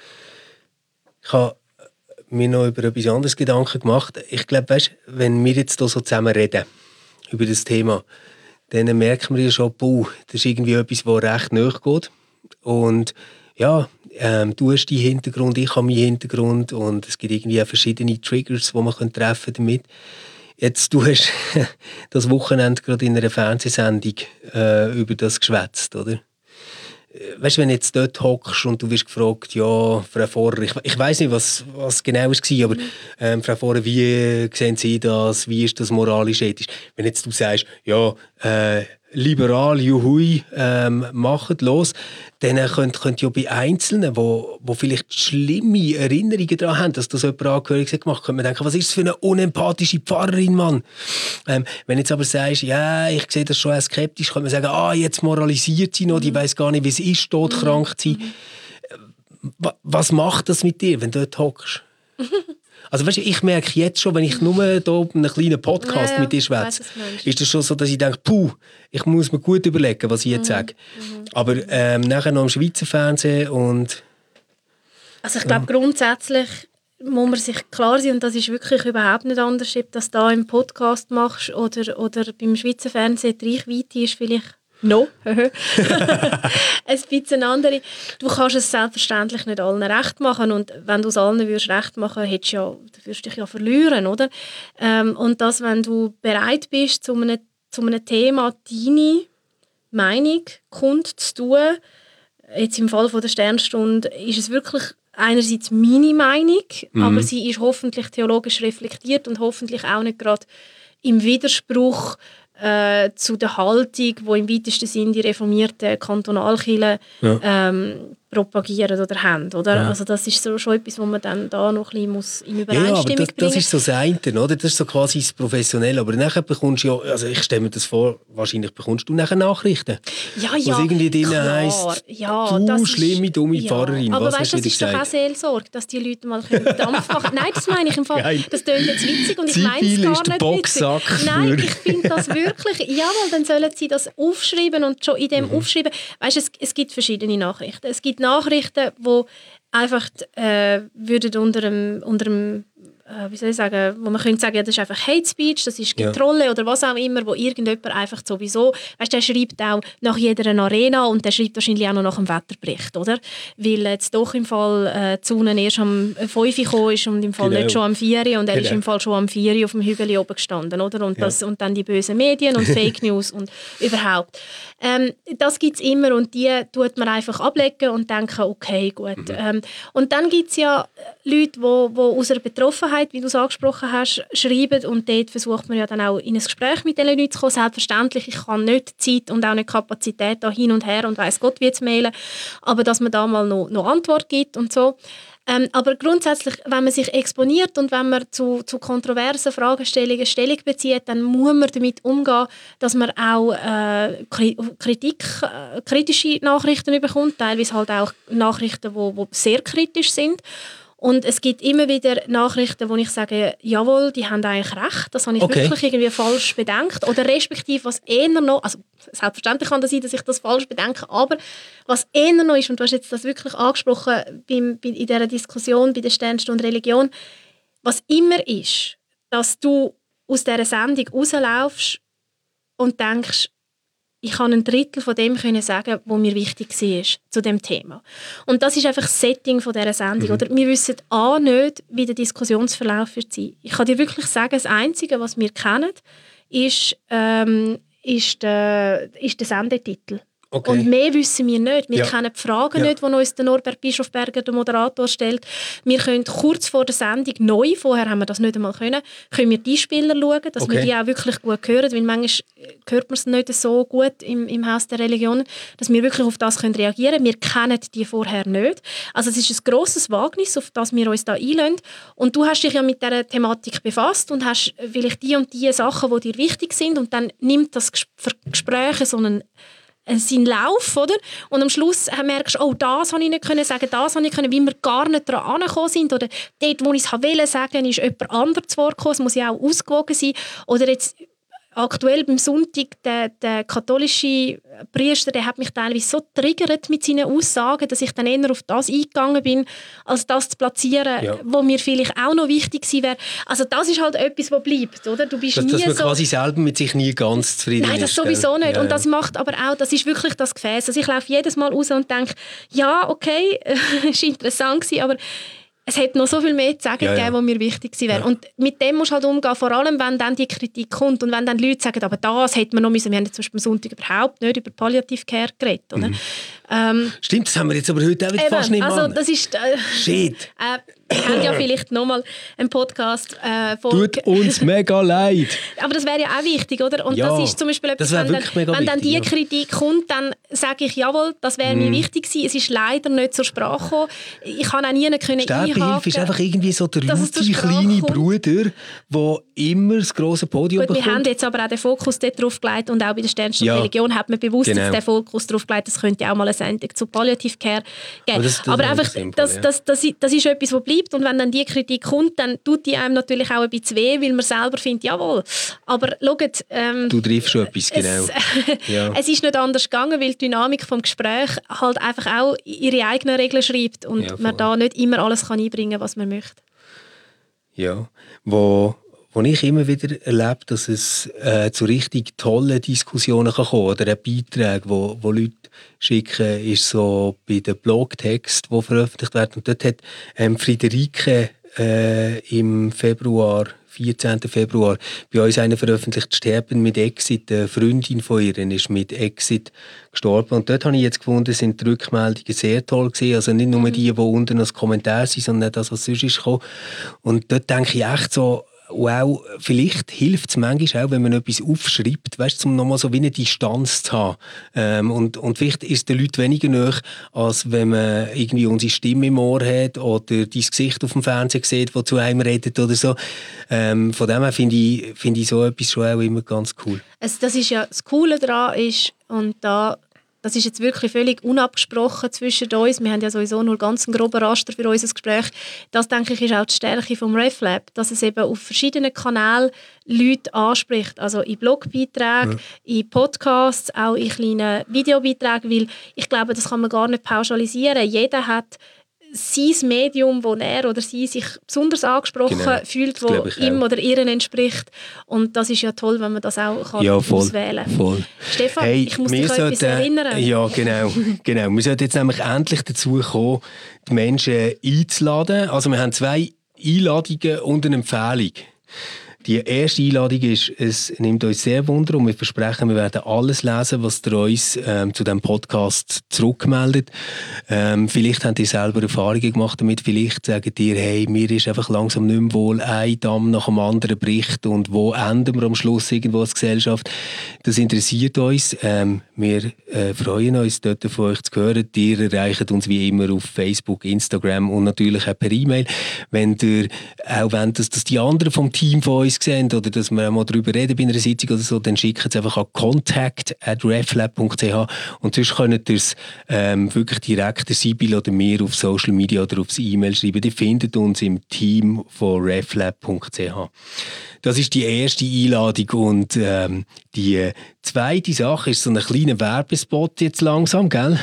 S2: Ich habe mir noch über etwas anderes Gedanken gemacht. Ich glaube, weißt, wenn wir jetzt hier so zusammen reden über das Thema, dann merken wir ja schon, boah, das ist irgendwie etwas, das recht nahe geht. Und ja, ähm, du hast deinen Hintergrund, ich habe meinen Hintergrund, und es gibt irgendwie auch verschiedene Triggers, die man treffen damit. Jetzt, du hast das Wochenende gerade in einer Fernsehsendung äh, über das geschwätzt, oder? Weißt du, wenn du jetzt dort hockst und du wirst gefragt, ja, Frau Vorer, ich, ich weiss nicht, was, was genau war, aber ähm, Frau Vorer, wie sehen Sie das? Wie ist das moralisch ethisch? Wenn jetzt du sagst, ja, äh, liberal, juhui, ähm, machen los, dann könnt, könnt ihr bei Einzelnen, wo, wo vielleicht schlimme Erinnerungen daran haben, dass das jemand Angehöriges gemacht hat, könnte man denken, was ist das für eine unempathische Pfarrerin, Mann? Ähm, wenn jetzt aber sagst, ja, ich sehe das schon eher skeptisch, könnte man sagen, ah, jetzt moralisiert sie noch, die weiss gar nicht, wie es ist, todkrank zu sein. Was macht das mit dir, wenn du dort hockst? Also weißt du, ich merke jetzt schon, wenn ich nur hier einen kleinen Podcast ja, ja, mit dir schwätze, ist das schon so, dass ich denke, puh, ich muss mir gut überlegen, was ich jetzt mhm. sage. Mhm. Aber ähm, nachher noch im Schweizer Fernsehen und...
S3: Also ich glaube, ja. grundsätzlich muss man sich klar sein, und das ist wirklich überhaupt nicht anders, ob du das da im Podcast machst oder, oder beim Schweizer Fernsehen, die Reichweite ist vielleicht... No. ein bisschen andere. Du kannst es selbstverständlich nicht allen recht machen, und wenn du es allen würdest recht machen würdest, ja, du würdest dich ja verlieren, oder? Ähm, und dass, wenn du bereit bist, zu einem, zu einem Thema deine Meinung kundzutun, jetzt im Fall von der Sternstunde, ist es wirklich einerseits meine Meinung, mhm. aber sie ist hoffentlich theologisch reflektiert und hoffentlich auch nicht gerade im Widerspruch Äh, zu der Haltung, die im weitesten Sinne die reformierten Kantonalkirchen ja. ähm, propagieren oder haben. Oder? Ja. Also das ist so, schon etwas, wo man dann da noch ein bisschen muss in Übereinstimmung
S2: ja, aber das,
S3: bringen muss.
S2: Das ist so das eine, oder? Das ist so quasi das Professionelle. Aber nachher bekommst du ja, also ich stelle mir das vor, wahrscheinlich bekommst du nachher Nachrichten.
S3: Ja, ja,
S2: was irgendwie drin heisst,
S3: ja,
S2: du
S3: das
S2: schlimme, dumme
S3: ja.
S2: Pfarrerin.
S3: Aber
S2: was
S3: weißt du, das ist gesagt? Doch auch Seelsorge, dass die Leute mal Dampf machen können. Nein, das meine ich im Fall. Geil. Das klingt jetzt witzig und ich meine es gar
S2: ist der Boxsack.
S3: Nein, ich finde das wirklich, ja, weil dann sollen sie das aufschreiben und schon in dem mhm. Aufschreiben, weißt du, es, es gibt verschiedene Nachrichten. Es gibt Nachrichten, die einfach äh, würden unter einem, unter einem äh, wie soll ich sagen, wo man könnte sagen, ja, das ist einfach Hate Speech, das ist Getrolle ja. oder was auch immer, wo irgendjemand einfach sowieso, weißt du, der schreibt auch nach jeder Arena und der schreibt wahrscheinlich auch noch nach dem Wetterbericht, oder? Weil jetzt doch im Fall äh, die Sonne erst am fünf Uhr gekommen ist und im Fall genau. nicht schon am vier Uhr und er genau. ist im Fall schon am vier Uhr auf dem Hügel oben gestanden, oder? Und, das, ja. und dann die bösen Medien und Fake News und überhaupt. Ähm, das gibt es immer und die tut man einfach ablegen und denken, okay, gut. Mhm. Ähm, und dann gibt es ja Leute, die aus einer Betroffenheit, wie du es angesprochen hast, schreiben und dort versucht man ja dann auch in ein Gespräch mit diesen Leuten zu kommen. Selbstverständlich, ich kann nicht Zeit und auch nicht Kapazität da hin und her und weiss Gott wie zu mailen, aber dass man da mal noch, noch Antwort gibt und so. Ähm, aber grundsätzlich, wenn man sich exponiert und wenn man zu, zu kontroversen Fragestellungen Stellung bezieht, dann muss man damit umgehen, dass man auch äh, Kritik, äh, kritische Nachrichten bekommt, teilweise halt auch Nachrichten, die sehr kritisch sind. Und es gibt immer wieder Nachrichten, wo ich sage, jawohl, die haben eigentlich recht, das habe ich okay. wirklich irgendwie falsch bedenkt. Oder respektive, was eher noch, also selbstverständlich kann das sein, dass ich das falsch bedenke, aber was eher noch ist, und du hast jetzt das wirklich angesprochen beim, bei, in dieser Diskussion bei der Sternstunde Religion, was immer ist, dass du aus dieser Sendung rauslaufst und denkst, ich kann ein Drittel von dem können sagen, was mir wichtig war zu dem Thema. Und das ist einfach das Setting von dieser Sendung. Mhm. Oder wir wissen A nicht, wie der Diskussionsverlauf wird sein. Ich kann dir wirklich sagen, das Einzige, was wir kennen, ist, ähm, ist, der, ist der Sendetitel. Okay. Und mehr wissen wir nicht. Wir ja. kennen die Fragen ja. nicht, die uns der Norbert Bischofberger, der Moderator, stellt. Wir können kurz vor der Sendung neu, vorher haben wir das nicht einmal können, können wir die Spieler schauen, dass okay. wir die auch wirklich gut hören, weil manchmal hört man es nicht so gut im, im Haus der Religionen, dass wir wirklich auf das können reagieren können. Wir kennen die vorher nicht. Also es ist ein grosses Wagnis, auf das wir uns da einlassen. Und du hast dich ja mit dieser Thematik befasst und hast vielleicht die und die Sachen, die dir wichtig sind, und dann nimmt das Gespräch so einen seinen Lauf, oder? Und am Schluss merkst du, oh, das konnte ich nicht können sagen, das konnte ich können, weil wir gar nicht daran angekommen sind. Oder dort, wo ich es wollte sagen, ist jemand anderes zu Wort gekommen. Es muss ja auch ausgewogen sein. Oder jetzt aktuell beim Sonntag, der, der katholische Priester, der hat mich teilweise so triggert mit seinen Aussagen, dass ich dann eher auf das eingegangen bin, als das zu platzieren, ja. wo mir vielleicht auch noch wichtig gewesen wäre. Also das ist halt etwas, was bleibt, oder? Du bist
S2: dass,
S3: nie
S2: dass man
S3: so
S2: quasi selber mit sich nie ganz zufrieden ist.
S3: Nein, das sowieso nicht. Ja, und das ja. macht aber auch, das ist wirklich das Gefäß. Also ich laufe jedes Mal raus und denke, ja, okay, es war interessant gewesen, aber es hätte noch so viel mehr zu sagen ja, gegeben, ja. was mir wichtig gewesen wäre. Ja. Und mit dem musst du halt umgehen, vor allem, wenn dann die Kritik kommt und wenn dann Leute sagen, aber das hätte man noch müssen. Wir haben zum Beispiel am Sonntag überhaupt nicht über Palliative Care geredet. Oder? Mhm. Ähm,
S2: Stimmt, das haben wir jetzt aber heute auch wieder fast nicht
S3: also, das ist, äh,
S2: Shit.
S3: Äh, wir haben ja vielleicht nochmal einen Podcast äh,
S2: Tut uns mega leid.
S3: Aber das wäre ja auch wichtig, oder? Und ja, das ist zum Beispiel etwas, wenn, dann, wenn wichtig, dann die ja. Kritik kommt, dann sage ich, jawohl, das wäre mm. mir wichtig gewesen. Es ist leider nicht zur Sprache gekommen. Ich kann auch nie können
S2: Sterbehilfe ist einfach irgendwie so der laute kleine Bruder, der immer das grosse Podium
S3: Gut,
S2: bekommt.
S3: Wir haben jetzt aber auch den Fokus dort drauf gelegt und auch bei der Sternstunde ja. Religion hat man bewusst genau. den Fokus drauf gelegt, es könnte auch mal eine Sendung zu Palliative Care geben. Aber, das, das aber einfach, simpel, das, ja. das, das, das, das ist etwas, was bleibt. Und wenn dann die Kritik kommt, dann tut die einem natürlich auch ein bisschen weh, weil man selber findet, jawohl. Aber schaut, ähm,
S2: du triffst schon etwas, genau.
S3: Es, ja. es ist nicht anders gegangen, weil die Dynamik des Gesprächs halt einfach auch ihre eigenen Regeln schreibt und ja, man da nicht immer alles kann einbringen kann, was man möchte.
S2: Ja, wo, wo ich immer wieder erlebe, dass es äh, zu richtig tollen Diskussionen kann kommen oder Beiträge, wo, wo Leute schicken, ist so bei den Blogtexten, die veröffentlicht werden. Und dort hat ähm, Friederike äh, im Februar, vierzehnten Februar, bei uns eine veröffentlicht, Sterben mit Exit. Eine Freundin von ihr ist mit Exit gestorben. Und dort habe ich jetzt gefunden, sind die Rückmeldungen sehr toll gewesen. Also nicht nur die, die unten als Kommentar sind, sondern auch das, was sonst ist gekommen. Und dort denke ich echt so, wow, vielleicht hilft es manchmal auch, wenn man etwas aufschreibt, weißt, um nochmal so wie eine Distanz zu haben. Ähm, und, und vielleicht ist es den Leuten weniger nahe, als wenn man irgendwie unsere Stimme im Ohr hat oder dein Gesicht auf dem Fernsehen sieht, das zu einem redet oder so. Ähm, von dem her finde ich, find ich so etwas schon auch immer ganz cool.
S3: Also das ist ja das Coole daran ist, und da das ist jetzt wirklich völlig unabgesprochen zwischen uns. Wir haben ja sowieso nur ganz einen groben Raster für unser Gespräch. Das, denke ich, ist auch die Stärke vom RefLab, dass es eben auf verschiedenen Kanälen Leute anspricht. Also in Blogbeiträgen, ja. in Podcasts, auch in kleinen Videobeiträgen, weil ich glaube, das kann man gar nicht pauschalisieren. Jeder hat sein Medium, wo er oder sie sich besonders angesprochen genau. fühlt, wo ihm oder ihr entspricht. Und das ist ja toll, wenn man das auch kann
S2: ja, voll,
S3: auswählen kann.
S2: Voll.
S3: Stefan, hey, ich muss dich an etwas erinnern.
S2: Ja, genau. genau. Wir sollten jetzt nämlich endlich dazu kommen, die Menschen einzuladen. Also wir haben zwei Einladungen und eine Empfehlung. Die erste Einladung ist, es nimmt uns sehr Wunder und wir versprechen, wir werden alles lesen, was ihr uns ähm, zu diesem Podcast zurückmeldet. Ähm, vielleicht habt ihr selber Erfahrungen gemacht damit, vielleicht sagt ihr, hey, mir ist einfach langsam nicht mehr wohl, ein Damm nach dem anderen bricht und wo enden wir am Schluss irgendwo als Gesellschaft. Das interessiert uns. Ähm, wir äh, freuen uns, dort von euch zu hören. Ihr erreicht uns wie immer auf Facebook, Instagram und natürlich auch per E-Mail. Wenn ihr auch wollt, dass das die anderen vom Team von uns sehen oder dass wir auch mal darüber reden bei einer Sitzung oder so, dann schickt es einfach an contact at reflab punkt c h und sonst könnt ihr es ähm, wirklich direkt der Sibyl oder mir auf Social Media oder aufs E-Mail schreiben. Ihr findet uns im Team von reflab punkt c h. Das ist die erste Einladung und ähm, die zweite Sache ist so ein kleiner Werbespot jetzt langsam, gell?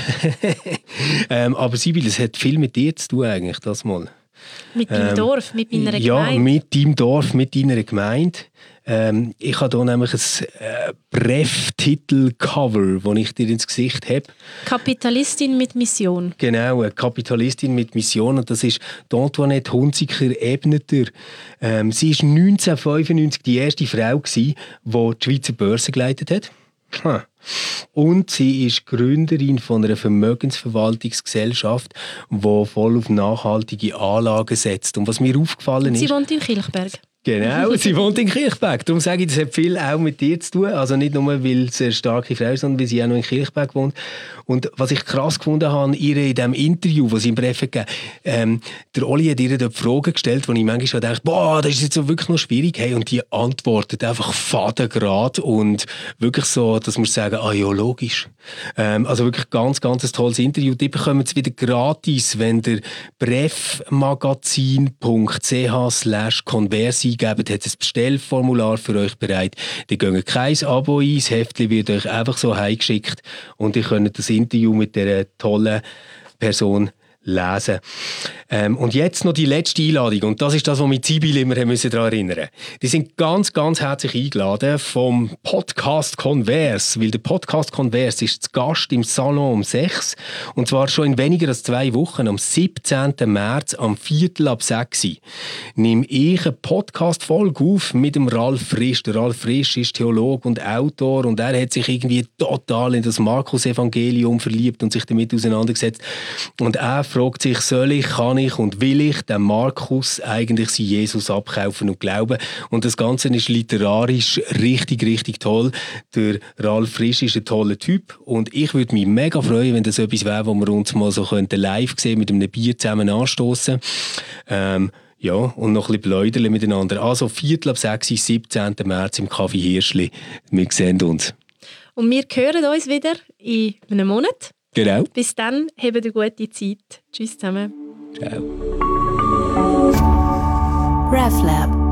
S2: ähm, aber Sibyl, es hat viel mit dir zu tun eigentlich, das mal.
S3: Mit deinem ähm, Dorf, mit meiner Gemeinde?
S2: Ja, mit deinem Dorf, mit deiner Gemeinde. Ähm, ich habe hier nämlich ein äh, Bref-Titel-Cover, das ich dir ins Gesicht habe.
S3: Kapitalistin mit Mission.
S2: Genau, eine Kapitalistin mit Mission. Und das ist Antoinette Hunziker-Ebneter. Ähm, sie war neunzehnhundertfünfundneunzig die erste Frau, die die Schweizer Börse geleitet hat. Hm. Und sie ist Gründerin von einer Vermögensverwaltungsgesellschaft, die voll auf nachhaltige Anlagen setzt. Und was mir aufgefallen
S3: Und sie
S2: ist...
S3: Sie wohnt in Kilchberg.
S2: Genau, sie wohnt in Kilchberg. Darum sage ich, das hat viel auch mit dir zu tun. Also nicht nur, weil sie eine starke Frau ist, sondern weil sie auch noch in Kilchberg wohnt. Und was ich krass gefunden habe, ihr in diesem Interview, das sie im Bref gegeben ähm, der Oli hat ihr dort Fragen gestellt, wo ich manchmal dachte, boah, das ist jetzt so wirklich noch schwierig. Hey, und die antwortet einfach fadengrad und wirklich so, dass man sagen, ah ja, logisch. Ähm, also wirklich ganz, ganz ein tolles Interview. Die bekommen es wieder gratis, wenn ihr brefmagazin punkt c h slash conversi gebt, hat ein Bestellformular für euch bereit. Die gehen kein Abo ein, das Heftchen wird euch einfach so heimgeschickt und ihr könnt das Interview mit dieser tollen Person lesen. Ähm, und jetzt noch die letzte Einladung. Und das ist das, was mich Sibylle immer daran erinnern müssen. Die sind ganz, ganz herzlich eingeladen vom Podcast Converse. Weil der Podcast Converse ist zu Gast im Salon um sechs. Und zwar schon in weniger als zwei Wochen, am siebzehnten März, am Viertel ab sechs. Nehme ich eine Podcast-Folge auf mit dem Ralf Frisch. Der Ralf Frisch ist Theologe und Autor und er hat sich irgendwie total in das Markus-Evangelium verliebt und sich damit auseinandergesetzt. Und er fragt sich, soll ich, kann ich und will ich dem Markus eigentlich sein Jesus abkaufen und glauben? Und das Ganze ist literarisch richtig, richtig toll. Der Ralf Frisch ist ein toller Typ und ich würde mich mega freuen, wenn das etwas wäre, wo wir uns mal so könnten live sehen, mit einem Bier zusammen anstoßen. Ähm, ja, und noch ein bisschen pläudern miteinander. Also Viertel ab sechs, siebzehnten März im Café Hirschli. Wir sehen uns.
S3: Und wir hören uns wieder in einem Monat.
S2: Genau.
S3: Bis dann, habt eine gute Zeit. Tschüss zusammen.
S2: Ciao.
S1: RefLab